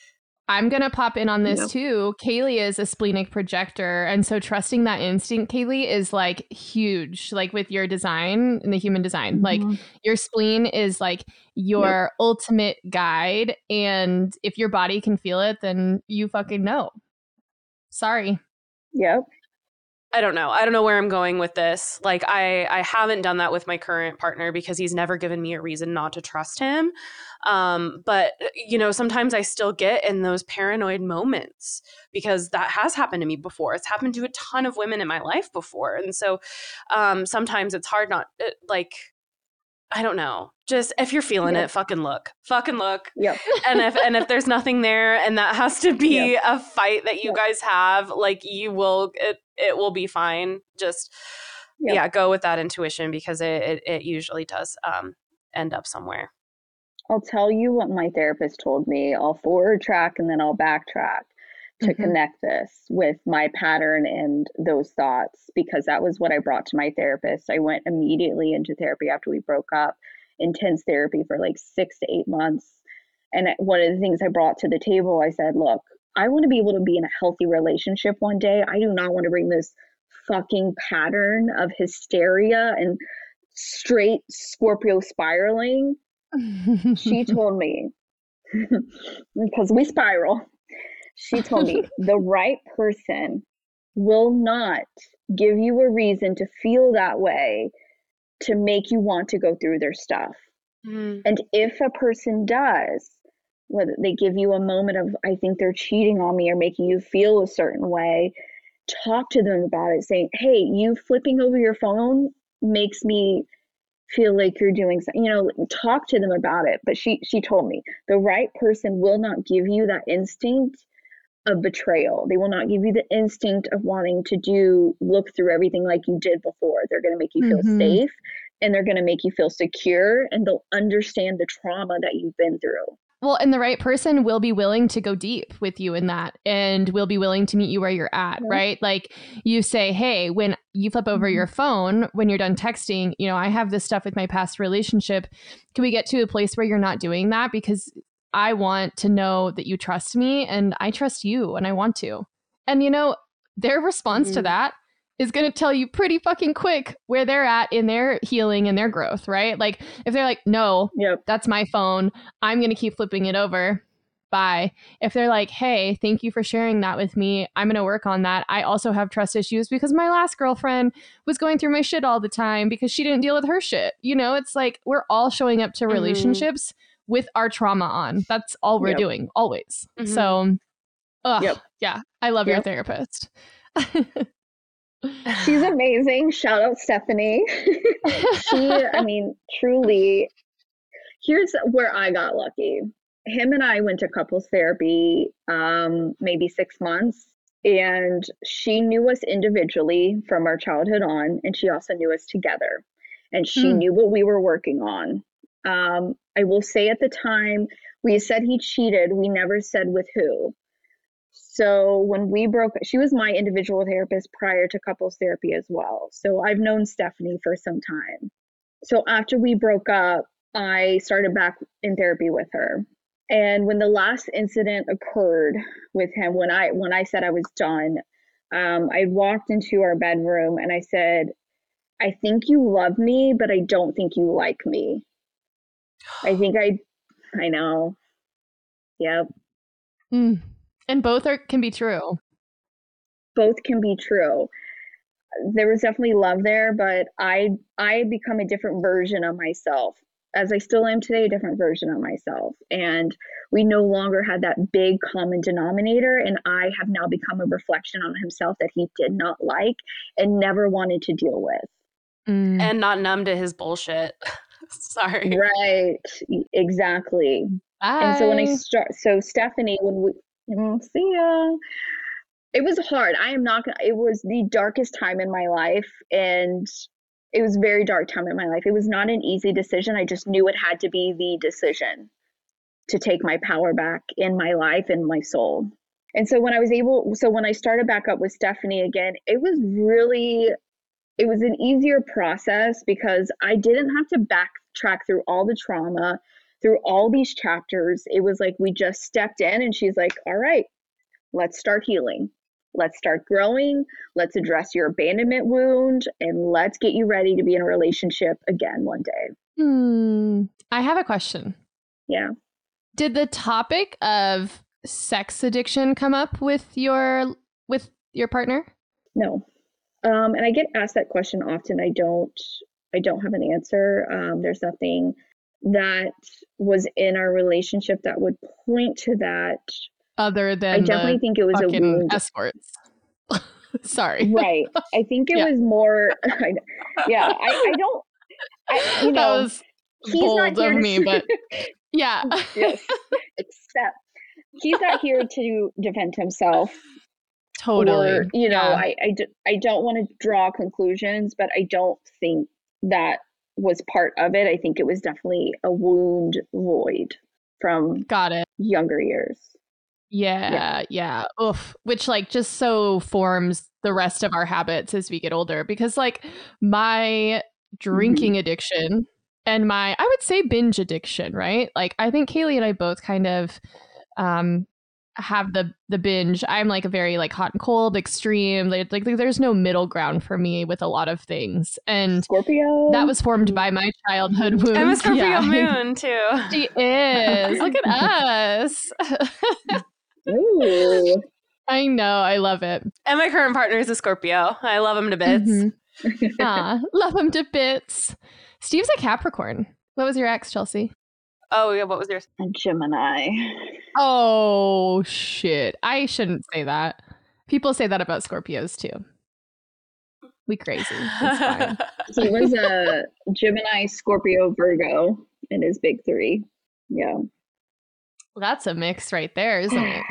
I'm going to pop in on this Yep. too. Kaylee is a splenic projector. And so trusting that instinct, Kaylee, is like huge, like with your design and the human design. Mm-hmm. Like your spleen is like your yep. ultimate guide. And if your body can feel it, then you fucking know. Sorry. Yep. I don't know. I don't know where I'm going with this. Like, I, I haven't done that with my current partner because he's never given me a reason not to trust him. Um, but, you know, sometimes I still get in those paranoid moments because that has happened to me before. It's happened to a ton of women in my life before. And so um, sometimes it's hard not, like, I don't know. Just if you're feeling yep. it, fucking look. Fucking look. Yep. And if and if there's nothing there and that has to be yep. a fight that you yep. guys have, like you will it it will be fine. Just yep. yeah, go with that intuition because it it, it usually does um end up somewhere. I'll tell you what my therapist told me. I'll forward track and then I'll backtrack to mm-hmm. connect this with my pattern and those thoughts, because that was what I brought to my therapist. I went immediately into therapy after we broke up, intense therapy for like six to eight months. And one of the things I brought to the table, I said, look, I want to be able to be in a healthy relationship one day. I do not want to bring this fucking pattern of hysteria and straight Scorpio spiraling. She told me, because we spiral. She told me the right person will not give you a reason to feel that way to make you want to go through their stuff. Mm. And if a person does, whether they give you a moment of, I think they're cheating on me or making you feel a certain way, talk to them about it, saying, hey, you flipping over your phone makes me feel like you're doing something, you know, talk to them about it. But she, she told me the right person will not give you that instinct of betrayal. They will not give you the instinct of wanting to do, look through everything like you did before. They're going to make you feel mm-hmm. safe and they're going to make you feel secure, and they'll understand the trauma that you've been through. Well, and the right person will be willing to go deep with you in that and will be willing to meet you where you're at, mm-hmm. right? Like you say, hey, when you flip over mm-hmm. your phone, when you're done texting, you know, I have this stuff with my past relationship. Can we get to a place where you're not doing that? Because I want to know that you trust me and I trust you and I want to. And, you know, their response mm-hmm. to that is going to tell you pretty fucking quick where they're at in their healing and their growth, right? Like if they're like, no, yep. that's my phone, I'm going to keep flipping it over. Bye. If they're like, hey, thank you for sharing that with me. I'm going to work on that. I also have trust issues because my last girlfriend was going through my shit all the time because she didn't deal with her shit. You know, it's like we're all showing up to mm-hmm. relationships with our trauma on. That's all we're yep. doing, always. Mm-hmm. So, ugh, yep. yeah, I love yep. your therapist. She's amazing. Shout out Stephanie. She, I mean, truly, here's where I got lucky. Him and I went to couples therapy um, maybe six months. And she knew us individually from our childhood on. And she also knew us together. And she mm. knew what we were working on. Um, I will say at the time, we said he cheated. We never said with who. So when we broke, she was my individual therapist prior to couples therapy as well. So I've known Stephanie for some time. So after we broke up, I started back in therapy with her. And when the last incident occurred with him, when I when I said I was done, um, I walked into our bedroom and I said, I think you love me, but I don't think you like me. I think I, I know. Yep. Mm. And both are can be true. Both can be true. There was definitely love there, but I I become a different version of myself. As I still am today, a different version of myself. And we no longer had that big common denominator. And I have now become a reflection on himself that he did not like and never wanted to deal with. Mm. And not numb to his bullshit. Sorry. Right. Exactly. Bye. And so when I start, so Stephanie, when we, see ya. It was hard. I am not gonna, it was the darkest time in my life. And it was a very dark time in my life. It was not an easy decision. I just knew it had to be the decision to take my power back in my life and my soul. And so when I was able, so when I started back up with Stephanie again, it was really, it was an easier process because I didn't have to backtrack through all the trauma through all these chapters, it was like we just stepped in and she's like, all right, let's start healing. Let's start growing. Let's address your abandonment wound and let's get you ready to be in a relationship again one day. Hmm. I have a question. Yeah. Did the topic of sex addiction come up with your with your partner? No. Um, and I get asked that question often. I don't I don't have an answer. Um, there's nothing that was in our relationship that would point to that. Other than I definitely the think it was a wound. Escorts. Sorry. Right. I think it yeah. was more. I, yeah. I, I don't. I, you know, that was he's bold not here of to, me, but yeah. Yes. Except he's not here to defend himself. Totally. Or, you know, yeah. I, I, d- I don't want to draw conclusions, but I don't think that was part of it. I think it was definitely a wound void from Got it. younger years. Yeah, yeah, yeah. Oof. Which like just so forms the rest of our habits as we get older. Because like my drinking mm-hmm. addiction and my, I would say binge addiction, right? Like I think Kaylee and I both kind of um have the the binge. I'm like a very like hot and cold extreme. Like, like there's no middle ground for me with a lot of things. And Scorpio. That was formed by my childhood wounds. I'm a Scorpio yeah. moon too. She is. Look at us. Ooh. I know. I love it. And my current partner is a Scorpio. I love him to bits. Mm-hmm. Ah, love him to bits. Steve's a Capricorn. What was your ex, Chelsea? Oh, yeah. What was yours? A Gemini. Oh, shit. I shouldn't say that. People say that about Scorpios, too. We crazy. It's fine. He was a Gemini, Scorpio, Virgo in his big three. Yeah. That's a mix right there, isn't it?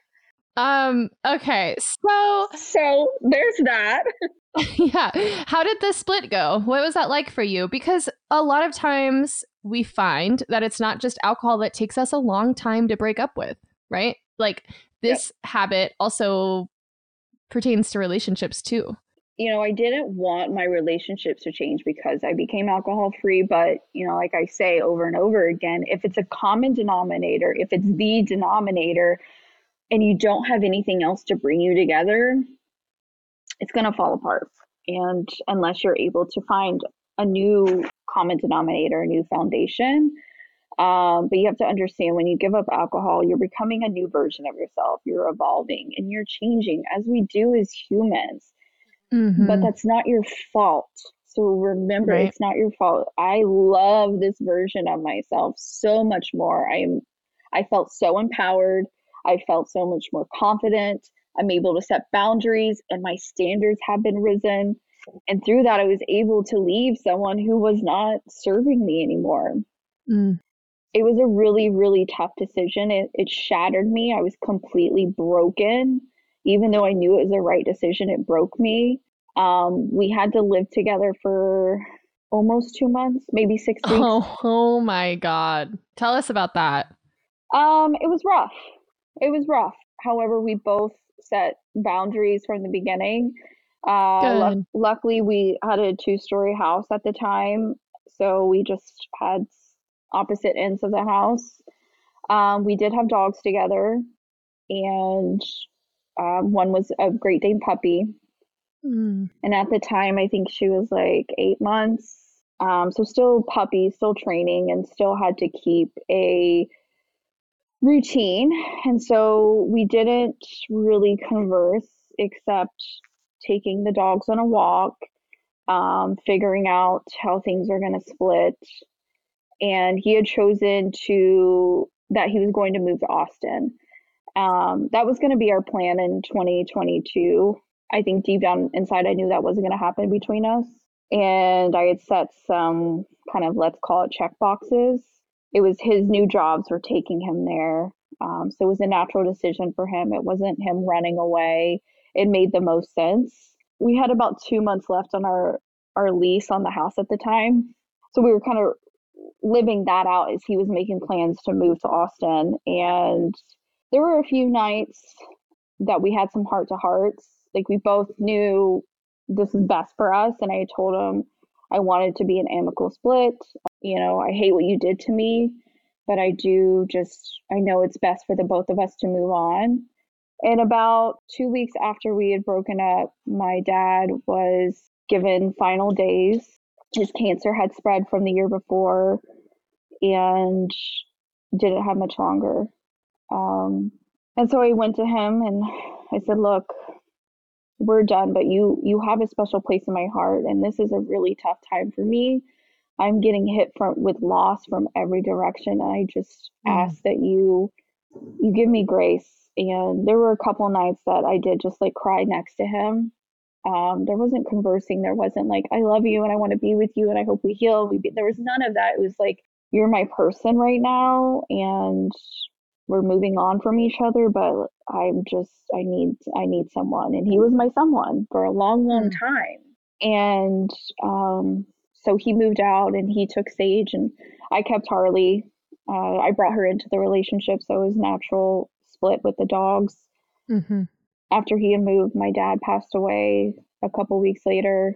Um, okay. So So there's that. Yeah. How did the split go? What was that like for you? Because a lot of times we find that it's not just alcohol that takes us a long time to break up with, right? Like this yep. habit also pertains to relationships too. You know, I didn't want my relationships to change because I became alcohol free. But, you know, like I say over and over again, if it's a common denominator, if it's the denominator and you don't have anything else to bring you together, it's going to fall apart. And unless you're able to find a new common denominator, a new foundation. Um, but you have to understand when you give up alcohol, you're becoming a new version of yourself. You're evolving and you're changing as we do as humans. Mm-hmm. But that's not your fault. So remember, right. It's not your fault. I love this version of myself so much more. I am, I felt so empowered. I felt so much more confident. I'm able to set boundaries and my standards have been risen. And through that, I was able to leave someone who was not serving me anymore. Mm. It was a really, really tough decision. It, it shattered me. I was completely broken. Even though I knew it was the right decision, it broke me. Um, we had to live together for almost two months, maybe six weeks. Oh, oh my God. Tell us about that. Um, it was rough. It was rough. However, we both set boundaries from the beginning. Uh, lu- luckily, we had a two-story house at the time, so we just had opposite ends of the house. Um, we did have dogs together, and um, one was a Great Dane puppy. Mm. And at the time, I think she was like eight months. Um, so still puppy, still training, and still had to keep a routine. And so we didn't really converse except taking the dogs on a walk, um, figuring out how things are going to split. And he had chosen to that he was going to move to Austin. Um, that was going to be our plan in twenty twenty-two. I think deep down inside, I knew that wasn't going to happen between us. And I had set some kind of, let's call it check boxes. It was his new jobs were taking him there. Um, so it was a natural decision for him. It wasn't him running away. It made the most sense. We had about two months left on our, our lease on the house at the time. So we were kind of living that out as he was making plans to move to Austin. And there were a few nights that we had some heart to hearts. Like we both knew this is best for us. And I told him I wanted to be an amicable split. You know, I hate what you did to me. but I do just, I know it's best for the both of us to move on. And about two weeks after we had broken up, my dad was given final days. His cancer had spread from the year before and didn't have much longer. Um, and so I went to him and I said, look, we're done, but you, you have a special place in my heart. And this is a really tough time for me. I'm getting hit from with loss from every direction. And I just mm. ask that you, you give me grace. And there were a couple nights that I did just like cry next to him. Um, there wasn't conversing. There wasn't like, I love you and I want to be with you and I hope we heal. We be, there was none of that. It was like, you're my person right now and we're moving on from each other, but I'm just, I need, I need someone. And he was my someone for a long, long mm. time. And um, so he moved out and he took Sage and I kept Harley. Uh, I brought her into the relationship. So it was natural split with the dogs. Mm-hmm. After he had moved, my dad passed away a couple weeks later,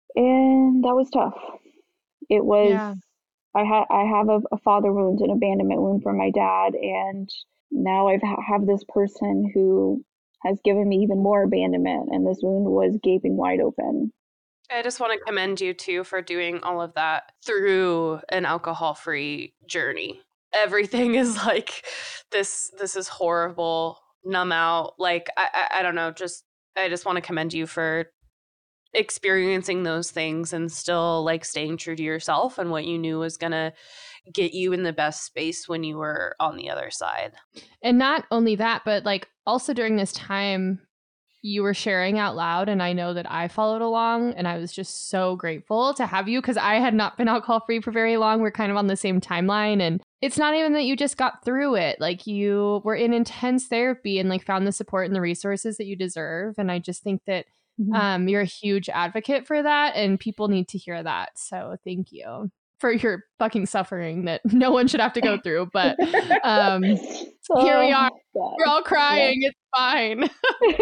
and that was tough. It was, yeah. I had, I have a, a father wound, an abandonment wound from my dad, and now I have this person who has given me even more abandonment, and this wound was gaping wide open. I just want to commend you too for doing all of that through an alcohol-free journey. Everything is like, this, this is horrible. Numb out, like I, I I don't know, just I just want to commend you for experiencing those things and still like staying true to yourself and what you knew was gonna get you in the best space when you were on the other side. And not only that, but like also during this time you were sharing out loud, and I know that I followed along, and I was just so grateful to have you because I had not been alcohol free for very long. We're kind of on the same timeline, and it's not even that you just got through it. Like you were in intense therapy and like found the support and the resources that you deserve. And I just think that mm-hmm. um, you're a huge advocate for that, and people need to hear that. So thank you for your fucking suffering that no one should have to go through. But um, oh, here we are. God. We're all crying. Yeah. It's fine.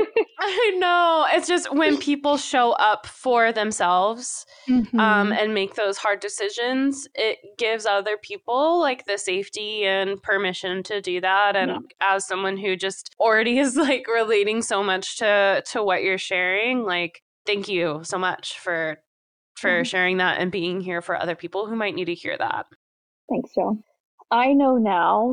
I know. It's just when people show up for themselves mm-hmm. um, and make those hard decisions, it gives other people like the safety and permission to do that. And yeah. as someone who just already is like relating so much to, to what you're sharing, like, thank you so much for for mm-hmm. sharing that and being here for other people who might need to hear that. Thanks, Joe. I know now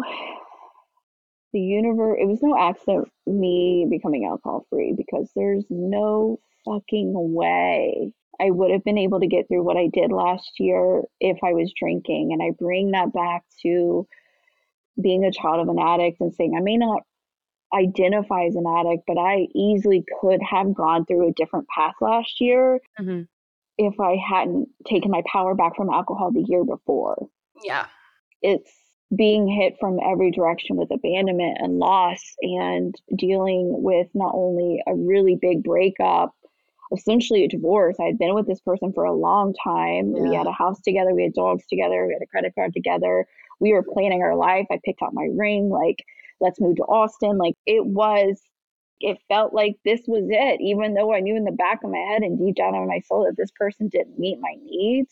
the universe, it was no accident me becoming alcohol free because there's no fucking way I would have been able to get through what I did last year if I was drinking. And I bring that back to being a child of an addict and saying I may not identify as an addict, but I easily could have gone through a different path last year. Mm-hmm. if I hadn't taken my power back from alcohol the year before. Yeah. It's being hit from every direction with abandonment and loss and dealing with not only a really big breakup, essentially a divorce. I had been with this person for a long time. Yeah. We had a house together. We had dogs together. We had a credit card together. We were planning our life. I picked out my ring, like, let's move to Austin. Like it was It felt like this was it, even though I knew in the back of my head and deep down in my soul that this person didn't meet my needs.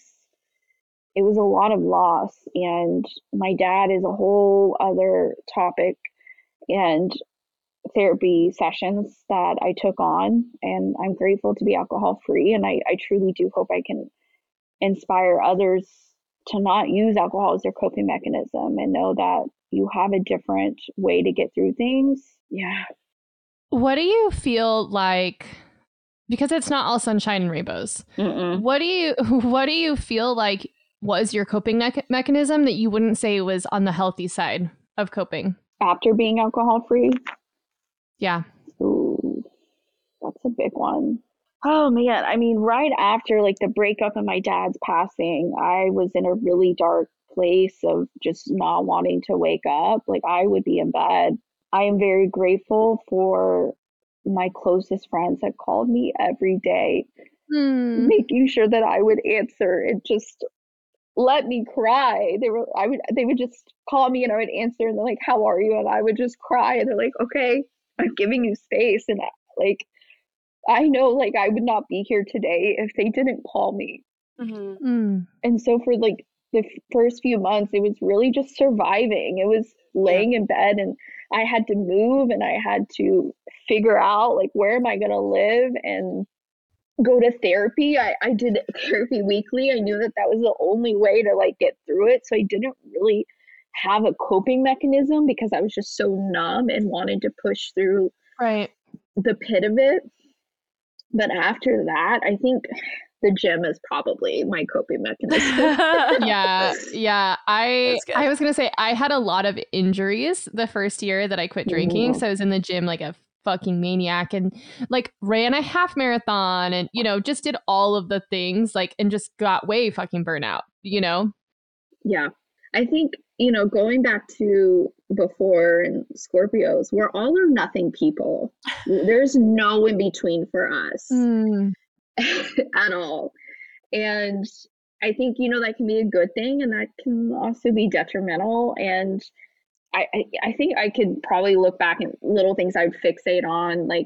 It was a lot of loss. And my dad is a whole other topic and therapy sessions that I took on. And I'm grateful to be alcohol free. And I, I truly do hope I can inspire others to not use alcohol as their coping mechanism and know that you have a different way to get through things. Yeah. What do you feel like, because it's not all sunshine and rainbows, Mm-mm. what do you what do you feel like was your coping me- mechanism that you wouldn't say was on the healthy side of coping? After being alcohol free? Yeah. Ooh, that's a big one. Oh man, I mean, right after like the breakup and my dad's passing, I was in a really dark place of just not wanting to wake up. Like I would be in bed. I am very grateful for my closest friends that called me every day, mm. making sure that I would answer and just let me cry. They were, I would, they would just call me and I would answer and they're like, "How are you?" And I would just cry and they're like, "Okay, I'm giving you space." And like, I know like I would not be here today if they didn't call me. Mm-hmm. Mm. And so for like the f- first few months, it was really just surviving. It was laying yeah. in bed, and I had to move, and I had to figure out like, where am I going to live, and go to therapy. I, I did therapy weekly. I knew that that was the only way to like get through it. So I didn't really have a coping mechanism because I was just so numb and wanted to push through right the pit of it. But after that, I think the gym is probably my coping mechanism. yeah. Yeah. I I was going to say I had a lot of injuries the first year that I quit drinking. Mm. So I was in the gym like a fucking maniac and like ran a half marathon and, you know, just did all of the things like and just got way fucking burnout, you know? Yeah. I think, you know, going back to before and Scorpios, we're all or nothing people. There's no in between for us mm. at all. And I think, you know, that can be a good thing and that can also be detrimental. And I, I, I think I could probably look back at little things I would fixate on, like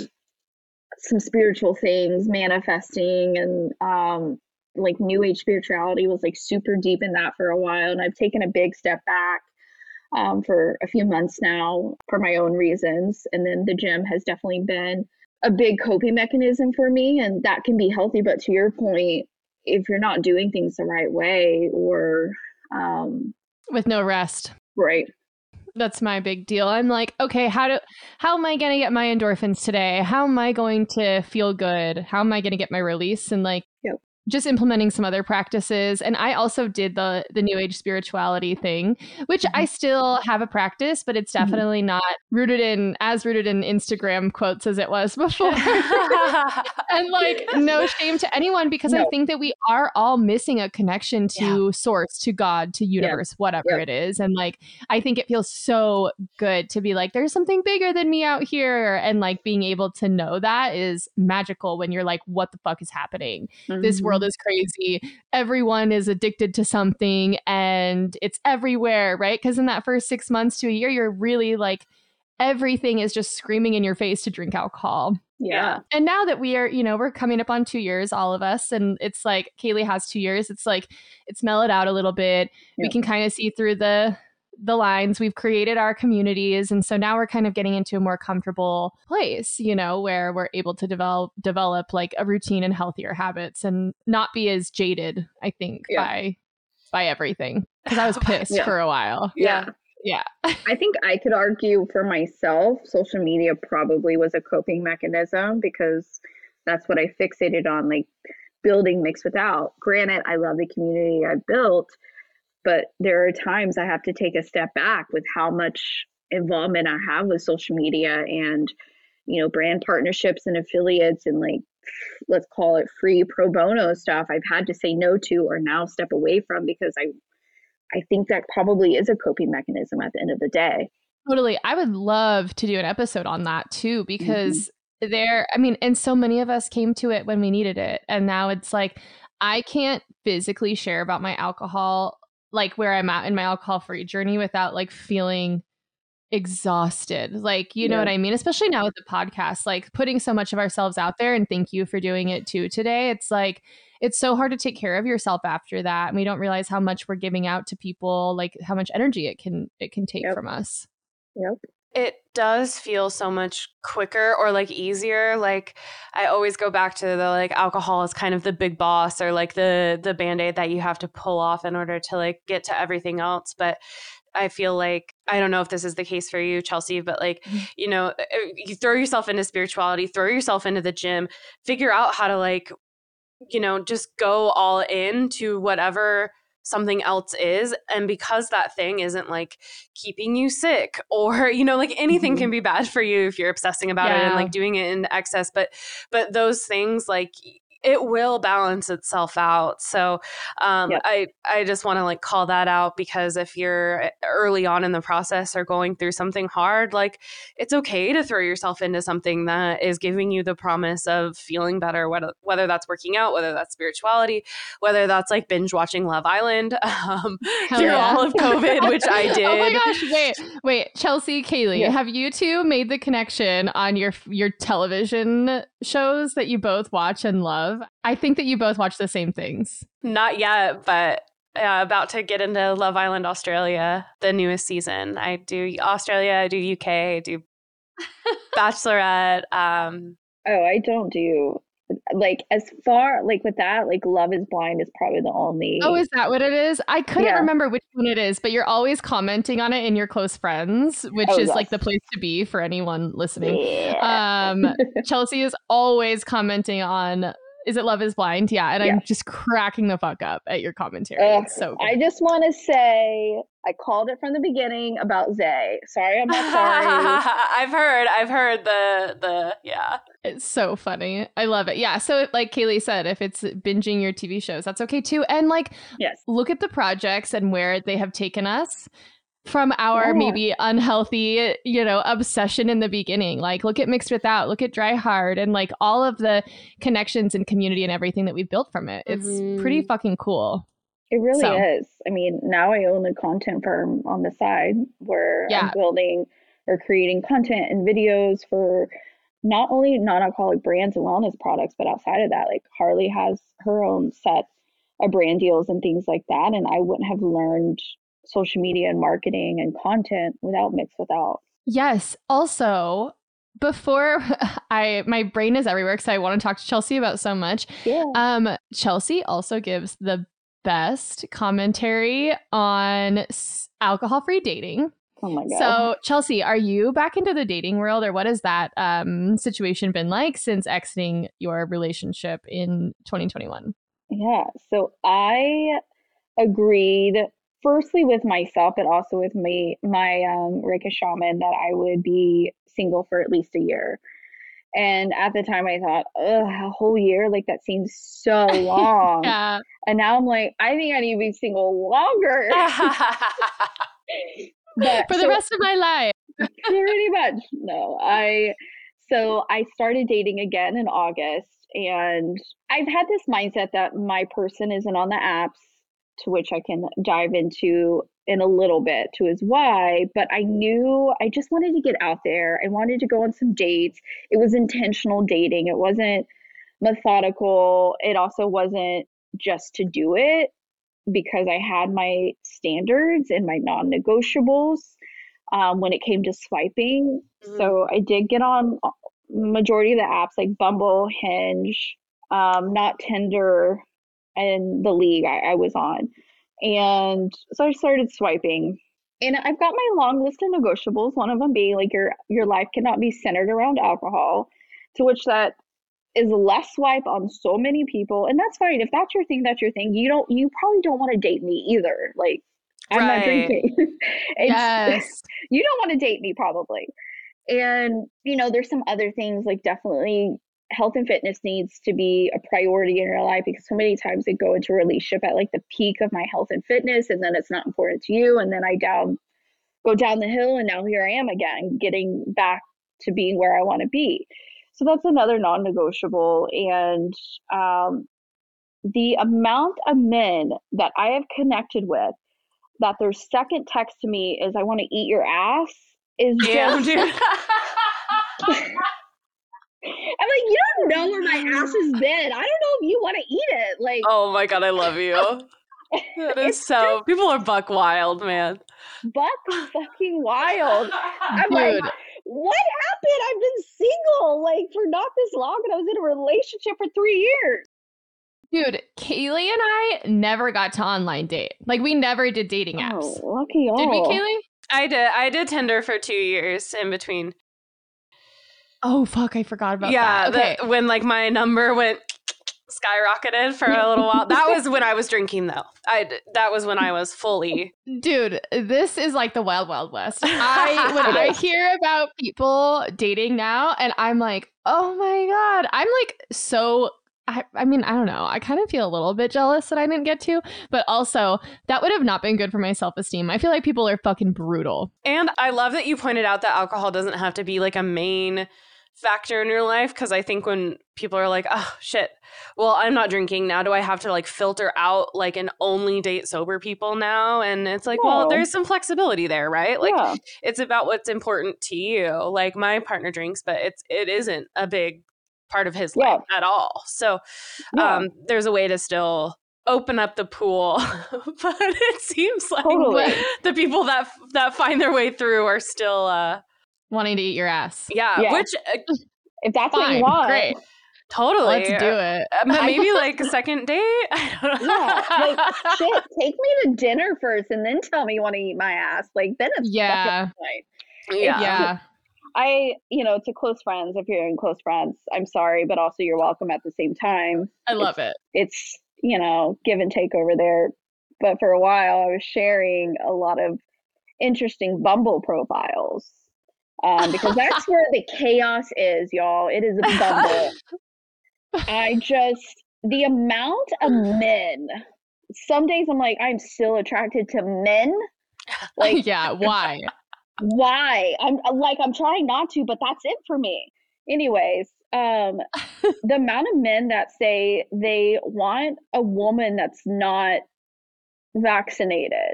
some spiritual things, manifesting, and um, like New Age spirituality was like super deep in that for a while. And I've taken a big step back um, for a few months now for my own reasons. And then the gym has definitely been a big coping mechanism for me, and that can be healthy. But to your point, if you're not doing things the right way or um, with no rest, right. That's my big deal. I'm like, okay, how do how am I going to get my endorphins today? How am I going to feel good? How am I going to get my release? And like, yep. just implementing some other practices. And I also did the the New Age spirituality thing, which mm-hmm. I still have a practice, but it's definitely mm-hmm. not rooted in as rooted in Instagram quotes as it was before. And like, no shame to anyone, because no. I think that we are all missing a connection to yeah. source, to God, to universe, yeah. whatever yeah. it is. And like, I think it feels so good to be like, there's something bigger than me out here. And like being able to know that is magical when you're like, what the fuck is happening? Mm-hmm. This world is crazy. Everyone is addicted to something and it's everywhere, right? Because in that first six months to a year, you're really like, everything is just screaming in your face to drink alcohol. Yeah. And now that we are, you know, we're coming up on two years, all of us, and it's like Kaylee has two years. It's like it's mellowed out a little bit. Yeah. We can kind of see through the the lines. We've created our communities. And so now we're kind of getting into a more comfortable place, you know, where we're able to develop develop like a routine and healthier habits and not be as jaded, I think, yeah. by by everything. Because I was pissed yeah. for a while. Yeah. Yeah. I think I could argue for myself, social media probably was a coping mechanism because that's what I fixated on, like building Mixed Without. Granted, I love the community I built, but there are times I have to take a step back with how much involvement I have with social media and, you know, brand partnerships and affiliates and like, let's call it free pro bono stuff I've had to say no to or now step away from because I I think that probably is a coping mechanism at the end of the day. Totally. I would love to do an episode on that too, because mm-hmm. there, I mean, and so many of us came to it when we needed it. And now it's like, I can't physically share about my alcohol, like where I'm at in my alcohol free journey without like feeling exhausted. Like, you know yeah. what I mean? Especially now with the podcast, like putting so much of ourselves out there, and thank you for doing it too today. It's like, it's so hard to take care of yourself after that. And we don't realize how much we're giving out to people, like how much energy it can, it can take yep. from us. Yep. It does feel so much quicker or like easier. Like I always go back to the like alcohol is kind of the big boss or like the, the Band-Aid that you have to pull off in order to like get to everything else. But I feel like, I don't know if this is the case for you, Chelsea, but like, mm-hmm. you know, you throw yourself into spirituality, throw yourself into the gym, figure out how to like, you know, just go all in to whatever something else is. And because that thing isn't like keeping you sick or, you know, like anything mm-hmm. can be bad for you if you're obsessing about yeah. it and like doing it in excess. But, but those things like it will balance itself out. So um, yep. I, I just want to like call that out because if you're early on in the process or going through something hard, like it's okay to throw yourself into something that is giving you the promise of feeling better, whether, whether that's working out, whether that's spirituality, whether that's like binge watching Love Island um, through yeah. all of COVID, which I did. Oh my gosh. Wait, wait, Chelsea, Kaylee, yeah. have you two made the connection on your, your television shows that you both watch and love? I think that you both watch the same things. Not yet, but uh, about to get into Love Island Australia, the newest season. I do Australia, I do U K, I do Bachelorette. Um, oh, I don't do like as far like with that, like Love is Blind is probably the only. Oh, is that what it is? I couldn't Yeah. remember which one it is, but you're always commenting on it in your close friends, which Oh, is yes. like the place to be for anyone listening. Yeah. Um, Chelsea is always commenting on, is it Love is Blind? Yeah. And Yeah. I'm just cracking the fuck up at your commentary. Ugh, It's so good. I just want to say I called it from the beginning about Zay. Sorry, I'm not sorry. I've heard, I've heard the, the, yeah. It's so funny. I love it. Yeah. So like Kaylee said, if it's binging your T V shows, that's okay too. And like, Yes. look at the projects and where they have taken us from our Yeah. maybe unhealthy, you know, obsession in the beginning. Like, look at Mixed Without, look at Dry Hard, and like all of the connections and community and everything that we've built from it. It's Mhm. pretty fucking cool. It really So. is. I mean, now I own a content firm on the side where Yeah. I'm building or creating content and videos for not only non-alcoholic brands and wellness products, but outside of that, like Harley has her own set of brand deals and things like that. And I wouldn't have learned social media and marketing and content without Mixed Without. Yes. Also, before I, my brain is everywhere because I want to talk to Chelsea about so much. Yeah. Um, Chelsea also gives the best commentary on s- alcohol-free dating. Oh my God. So, Chelsea, are you back into the dating world, or what has that um, situation been like since exiting your relationship in twenty twenty-one? Yeah. So I agreed, firstly with myself, but also with my my um, Reiki shaman, that I would be single for at least a year. And at the time, I thought, ugh, a whole year, like that seems so long. Yeah. And now I'm like, I think I need to be single longer. But For the so- rest of my life. pretty much. No, I so I started dating again in August, and I've had this mindset that my person isn't on the apps, to which I can dive into in a little bit to is why, but I knew I just wanted to get out there. I wanted to go on some dates. It was intentional dating. It wasn't methodical. It also wasn't just to do it, because I had my standards and my non-negotiables um, when it came to swiping. Mhm. So I did get on majority of the apps like Bumble, Hinge, um, not Tinder, and the League I, I was on. And so I started swiping. And I've got my long list of negotiables, one of them being like your your life cannot be centered around alcohol, to which that is less swipe on so many people. And that's fine. If that's your thing, that's your thing. You don't you probably don't want to date me either. Like, I'm not Right. drinking. It's- Yes. you don't want to date me probably. And, you know, there's some other things, like definitely health and fitness needs to be a priority in your life, because so many times I go into a relationship at like the peak of my health and fitness, and then it's not important to you. And then I down go down the hill, and now here I am again, getting back to being where I want to be. So that's another non-negotiable. And um, the amount of men that I have connected with that their second text to me is, I want to eat your ass, is Damn, just, dude. I'm like, you don't know where my ass has been. I don't know if you want to eat it. Like, Oh my God, I love you. That is It's so, people are buck wild, man. buck fucking wild. I'm like, Dude. what happened? I've been single like for not this long, and I was in a relationship for three years. Dude, Kaylee and I never got to online date. Like, we never did dating apps. Oh, lucky y'all. Did we, Kaylee? I did. I did Tinder for two years in between. Oh, fuck. I forgot about yeah, that. Okay. the- when like my number went skyrocketed for a little while. That was when I was drinking, though. I d- that was when I was fully. Dude, this is like the wild, wild west. I when I hear about people dating now, and I'm like, oh my God. I'm like so I, I mean, I don't know. I kind of feel a little bit jealous that I didn't get to, but also that would have not been good for my self-esteem. I feel like people are fucking brutal. And I love that you pointed out that alcohol doesn't have to be like a main factor in your life, because I think when people are like, oh shit, well, I'm not drinking now, do I have to like filter out like an only date sober people now? And it's like, well, No. there's some flexibility there, right? Like Yeah. it's about what's important to you. Like my partner drinks, but it's it isn't a big part of his Yeah. life at all. So Yeah. um there's a way to still open up the pool. But it seems like Totally. the people that that find their way through are still uh Wanting to eat your ass. yeah, Yeah. which uh, If that's what Fine. you want. Great. totally Let's do it. Uh, but maybe like a second date. I don't know. Yeah, like shit. Take me to dinner first, and then tell me you want to eat my ass. Like then it's Yeah. fucking fine. yeah. Yeah. I, you know, to close friends, if you're in close friends, I'm sorry, but also you're welcome at the same time. I love it. It's, you know, give and take over there. But for a while, I was sharing a lot of interesting Bumble profiles um, because that's where the chaos is, y'all. It is a Bumble. I just, the amount of men, some days I'm like, I'm still attracted to men. Like, Yeah. Why? why? I'm like, I'm trying not to, but that's it for me. Anyways, um, the amount of men that say they want a woman that's not vaccinated.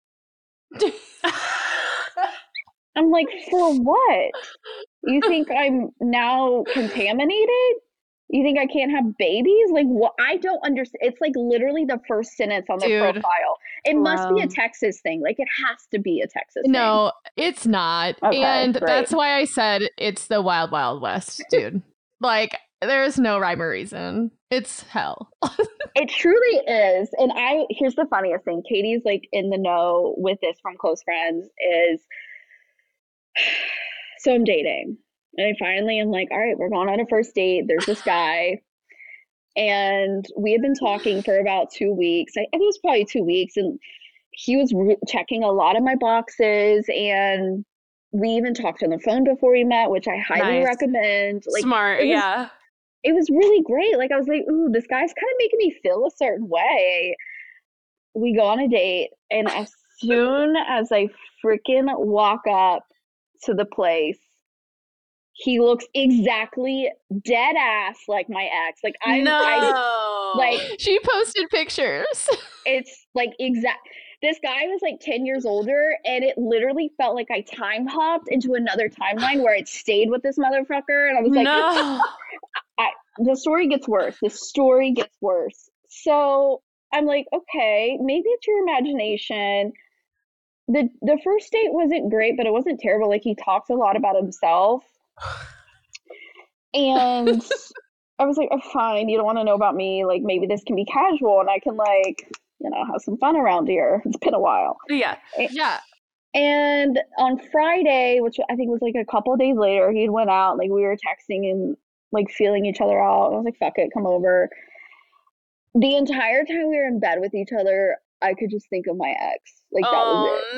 I'm like, for what? You think I'm now contaminated? You think I can't have babies? Like, what? I don't understand. It's like literally the first sentence on the Dude. profile. It must be a Wow. Texas thing. Like, it has to be a Texas thing. No, it's not. Okay, and great. that's why I said it's the wild, wild west, dude. Like, there's no rhyme or reason. It's hell. It truly is. And I, here's the funniest thing. Katie's like in the know with this from close friends is, so I'm dating. And I finally am like, all right, we're going on a first date. There's this guy. And we had been talking for about two weeks. I, it was probably two weeks. And he was re- checking a lot of my boxes. And we even talked on the phone before we met, which I highly Nice. recommend. Like, Smart. it was- Yeah. it was really great. Like, I was like, ooh, this guy's kind of making me feel a certain way. We go on a date. And as soon as I freaking walk up to the place, he looks exactly dead ass like my ex. Like I, no. I like She posted pictures. it's like exact. This guy was like ten years older, and it literally felt like I time hopped into another timeline where it stayed with this motherfucker, and I was like, no. I, the story gets worse. The story gets worse. So I'm like, okay, maybe it's your imagination. The the first date wasn't great, but it wasn't terrible. Like, he talked a lot about himself. And I was like, oh, fine, you don't want to know about me. Like, maybe this can be casual and I can, like, you know, have some fun around here. It's been a while. Yeah. Yeah. And on Friday, which I think was like a couple of days later, he went out. Like, we were texting and like feeling each other out. I was like, fuck it, come over. The entire time we were in bed with each other, I could just think of my ex. Like, that was Oh it.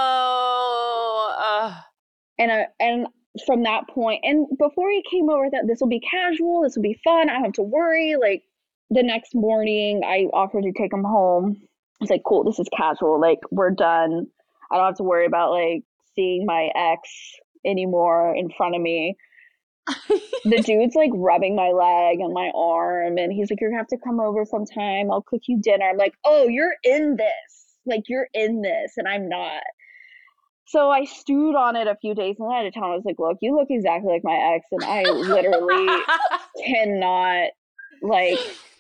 no. Uh, And I, and from that point, and before he came over, that this will be casual, this will be fun, I don't have to worry. Like, the next morning, I offered to take him home. I was like, cool, this is casual. Like, we're done. I don't have to worry about like seeing my ex anymore in front of me. The dude's like rubbing my leg and my arm, and he's like, you're gonna have to come over sometime. I'll cook you dinner. I'm like, oh, you're in this. Like, you're in this, and I'm not. So I stewed on it a few days, and then I had to tell him, I was like, look, you look exactly like my ex, and I literally cannot, like,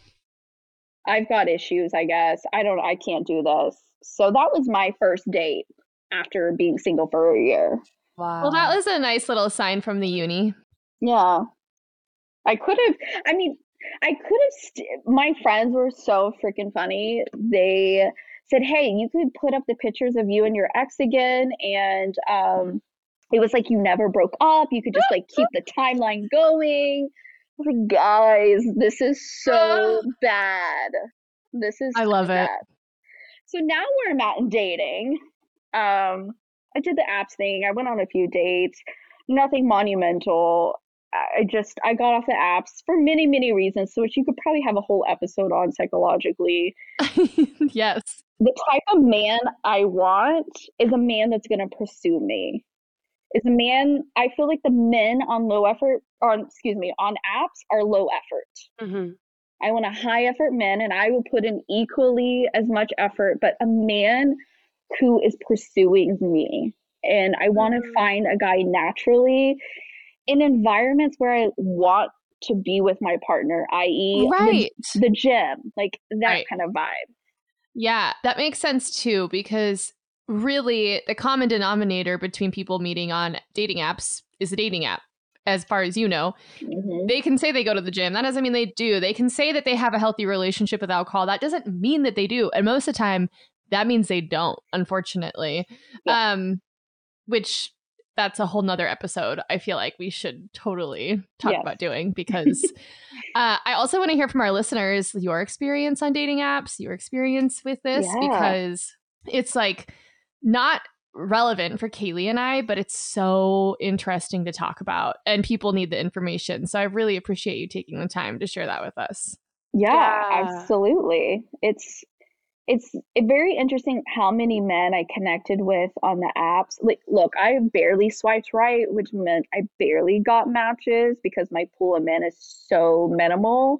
I've got issues, I guess. I don't, I can't do this. So that was my first date after being single for a year. wow. Well, that was a nice little sign from the uni. Yeah. I could have, I mean, I could have, st- my friends were so freaking funny. They said, hey, you could put up the pictures of you and your ex again. And um, it was like you never broke up. You could just like keep the timeline going. I was like, guys, this is so bad. This is I so love it. bad. So now where I'm at in dating, um, I did the apps thing. I went on a few dates, nothing monumental. I just, I got off the apps for many, many reasons, so which you could probably have a whole episode on psychologically. Yes. The type of man I want is a man that's going to pursue me. Is a man, I feel like the men on low effort, or excuse me, on apps are low effort. Mm-hmm. I want a high effort man, and I will put in equally as much effort, but a man who is pursuing me. And I want to Mhm. find a guy naturally in environments where I want to be with my partner, that is right. the, the gym, like that right. kind of vibe. Yeah, that makes sense too, because really the common denominator between people meeting on dating apps is a dating app, as far as you know. Mm-hmm. They can say they go to the gym. That doesn't mean they do. They can say that they have a healthy relationship with alcohol. That doesn't mean that they do. And most of the time, that means they don't, unfortunately. Yeah. Um, which that's a whole nother episode I feel like we should totally talk yes. about doing, because uh, I also want to hear from our listeners your experience on dating apps, your experience with this, yeah. because it's like not relevant for Kaylee and I, but it's so interesting to talk about and people need the information. So I really appreciate you taking the time to share that with us. Yeah, yeah. absolutely. It's It's very interesting how many men I connected with on the apps. Like, look, I barely swiped right, which meant I barely got matches because my pool of men is so minimal.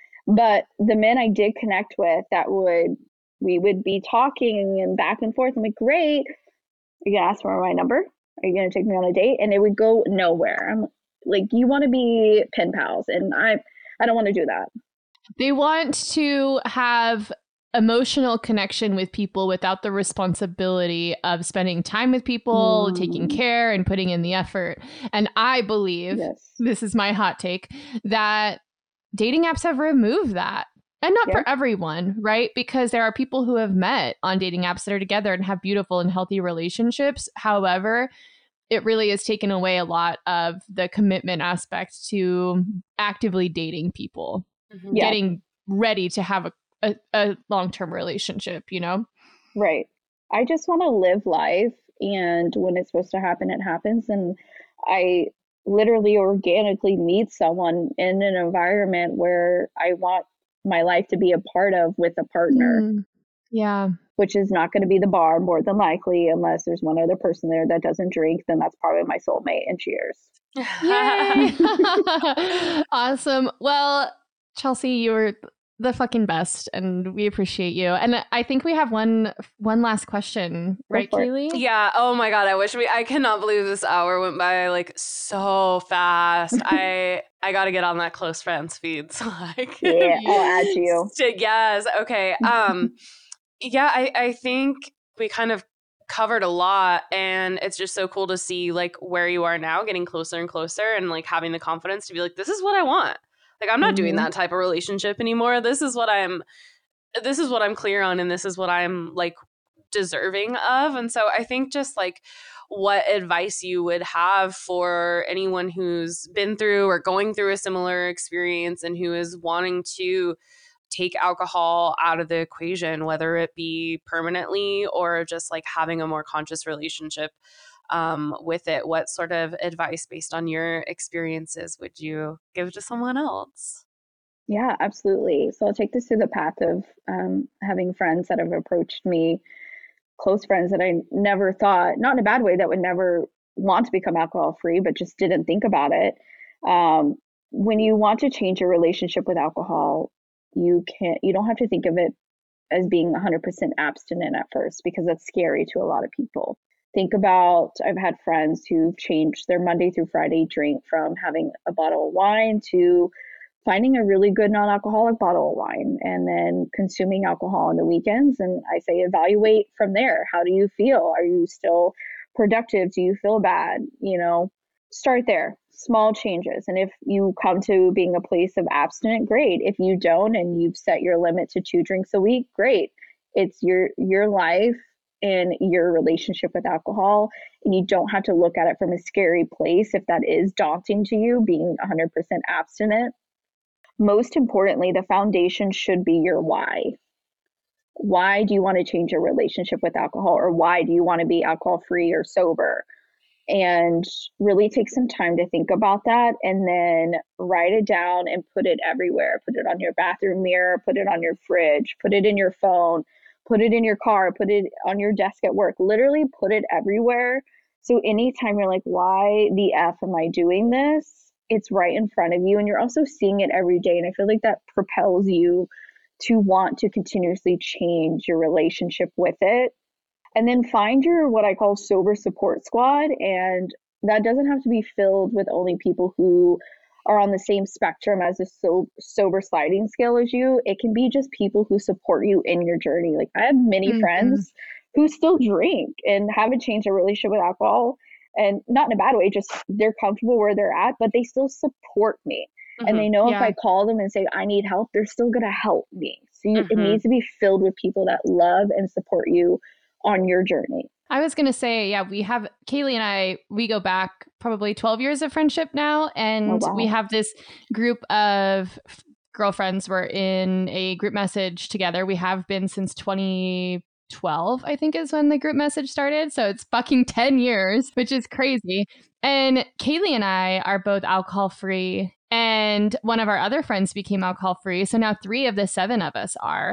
But the men I did connect with that would, we would be talking and back and forth. I'm like, great. Are you going to ask for my number? Are you going to take me on a date? And it would go nowhere. I'm like, you want to be pen pals. And I, I don't want to do that. They want to have emotional connection with people without the responsibility of spending time with people, mm. taking care and putting in the effort. And I believe, yes. this is my hot take, that dating apps have removed that. And not yeah. for everyone, right? Because there are people who have met on dating apps that are together and have beautiful and healthy relationships. However, it really has taken away a lot of the commitment aspect to actively dating people, mm-hmm. yeah. getting ready to have a A, a long-term relationship, you know? Right. I just want to live life, and when it's supposed to happen, it happens. And I literally organically meet someone in an environment where I want my life to be a part of with a partner. Mm, yeah. Which is not going to be the bar, more than likely, unless there's one other person there that doesn't drink, then that's probably my soulmate, and cheers. Yay! Awesome. Well, Chelsea, you were the fucking best, and we appreciate you. And I think we have one one last question, right, Kaylee? Yeah. Oh my God. I wish we. I cannot believe this hour went by like so fast. I I got to get on that close friends feed. So like, yeah, I'll add you. Yes. Okay. Um. Yeah. I I think we kind of covered a lot, and it's just so cool to see like where you are now, getting closer and closer, and like having the confidence to be like, this is what I want. Like, I'm not mm-hmm. doing that type of relationship anymore. This is what I'm, this is what I'm clear on. And this is what I'm like deserving of. And so I think just like what advice you would have for anyone who's been through or going through a similar experience and who is wanting to take alcohol out of the equation, whether it be permanently or just like having a more conscious relationship Um, with it. What sort of advice based on your experiences would you give to someone else? Yeah, absolutely. So I'll take this through the path of um, having friends that have approached me, close friends that I never thought, not in a bad way, that would never want to become alcohol free, but just didn't think about it. Um, when you want to change your relationship with alcohol, you can't, you don't have to think of it as being one hundred percent abstinent at first, because that's scary to a lot of people. Think about, I've had friends who've changed their Monday through Friday drink from having a bottle of wine to finding a really good non-alcoholic bottle of wine and then consuming alcohol on the weekends. And I say, evaluate from there. How do you feel? Are you still productive? Do you feel bad? You know, start there. Small changes. And if you come to being a place of abstinent, great. If you don't and you've set your limit to two drinks a week, great. It's your your life and your relationship with alcohol, and you don't have to look at it from a scary place if that is daunting to you, being one hundred percent abstinent. Most importantly, the foundation should be your why. Why do you want to change your relationship with alcohol, or why do you want to be alcohol free or sober? And really take some time to think about that, and then write it down and put it everywhere. Put it on your bathroom mirror, put it on your fridge, put it in your phone, put it in your car, put it on your desk at work, literally put it everywhere. So anytime you're like, why the F am I doing this? It's right in front of you, and you're also seeing it every day. And I feel like that propels you to want to continuously change your relationship with it. And then find your, what I call, sober support squad. And that doesn't have to be filled with only people who are on the same spectrum as a so- sober sliding scale as you. It can be just people who support you in your journey. Like I have many mm-hmm. friends who still drink and haven't changed their relationship with alcohol, and not in a bad way, just they're comfortable where they're at, but they still support me. Mm-hmm. And they know yeah. if I call them and say I need help, they're still going to help me. So you, mm-hmm. it needs to be filled with people that love and support you on your journey. I was going to say, yeah, we have, Kaylee and I, we go back probably twelve years of friendship now. And oh, wow. we have this group of f- girlfriends. We're in a group message together. We have been since twenty twelve, I think is when the group message started. So it's fucking ten years, which is crazy. And Kaylee and I are both alcohol free. And one of our other friends became alcohol free. So now three of the seven of us are.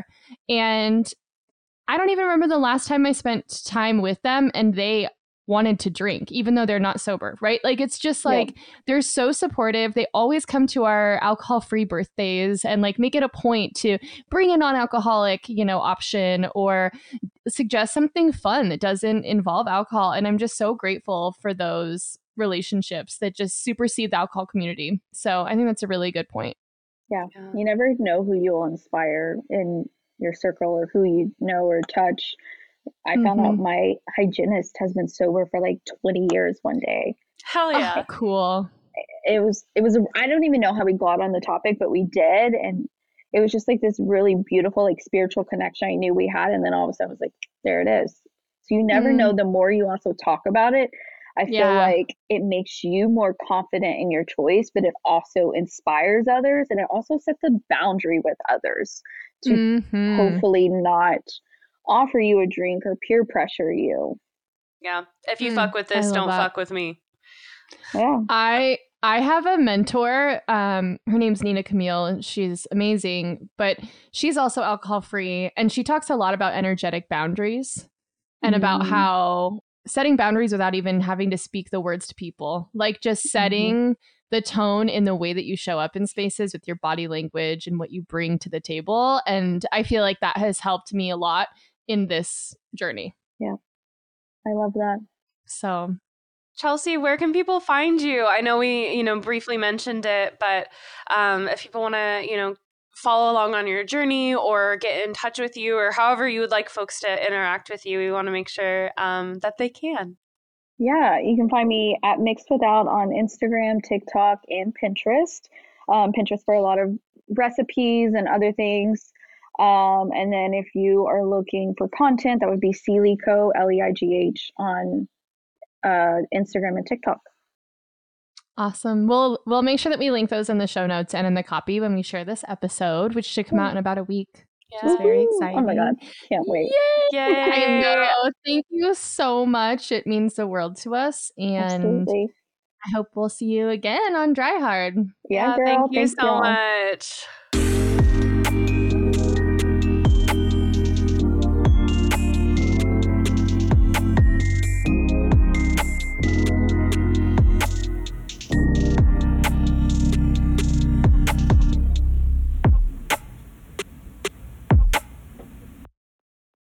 And I don't even remember the last time I spent time with them and they wanted to drink, even though they're not sober, right? Like, it's just like, yeah. they're so supportive. They always come to our alcohol-free birthdays and like make it a point to bring a non-alcoholic, you know, option or suggest something fun that doesn't involve alcohol. And I'm just so grateful for those relationships that just supersede the alcohol community. So I think that's a really good point. Yeah. yeah. You never know who you'll inspire in your circle or who you know or touch. I mm-hmm. found out my hygienist has been sober for like twenty years one day. Hell yeah. Oh, cool. It was, it was, I don't even know how we got on the topic, but we did. And it was just like this really beautiful, like spiritual connection I knew we had. And then all of a sudden I was like, there it is. So you never mm. know, the more you also talk about it, I feel yeah. like it makes you more confident in your choice, but it also inspires others. And it also sets a boundary with others to mm-hmm. hopefully not offer you a drink or peer pressure you. Yeah. If you mm, fuck with this, don't that. fuck with me. Yeah. I I have a mentor. Um, her name's Nina Camille. She's amazing, but she's also alcohol free. And she talks a lot about energetic boundaries and mm. about how setting boundaries without even having to speak the words to people, like just setting mm-hmm. the tone in the way that you show up in spaces with your body language and what you bring to the table. And I feel like that has helped me a lot in this journey. Yeah. I love that. So Chelsea, where can people find you? I know we, you know, briefly mentioned it, but um, if people want to, you know, follow along on your journey or get in touch with you or however you would like folks to interact with you, we want to make sure um, that they can. Yeah, you can find me at Mixed Without on Instagram, TikTok, and Pinterest. Um, Pinterest for a lot of recipes and other things. Um, and then if you are looking for content, that would be Leighco, L E I G H, on uh, Instagram and TikTok. Awesome. We'll we'll make sure that we link those in the show notes and in the copy when we share this episode, which should come out in about a week. Yeah. Which is very exciting. Oh my God. Can't wait. Yay! Yay! I know. Thank you so much. It means the world to us. And Absolutely. I hope we'll see you again on Dry Hard. Yeah, yeah girl. thank you Thanks, so y'all. much.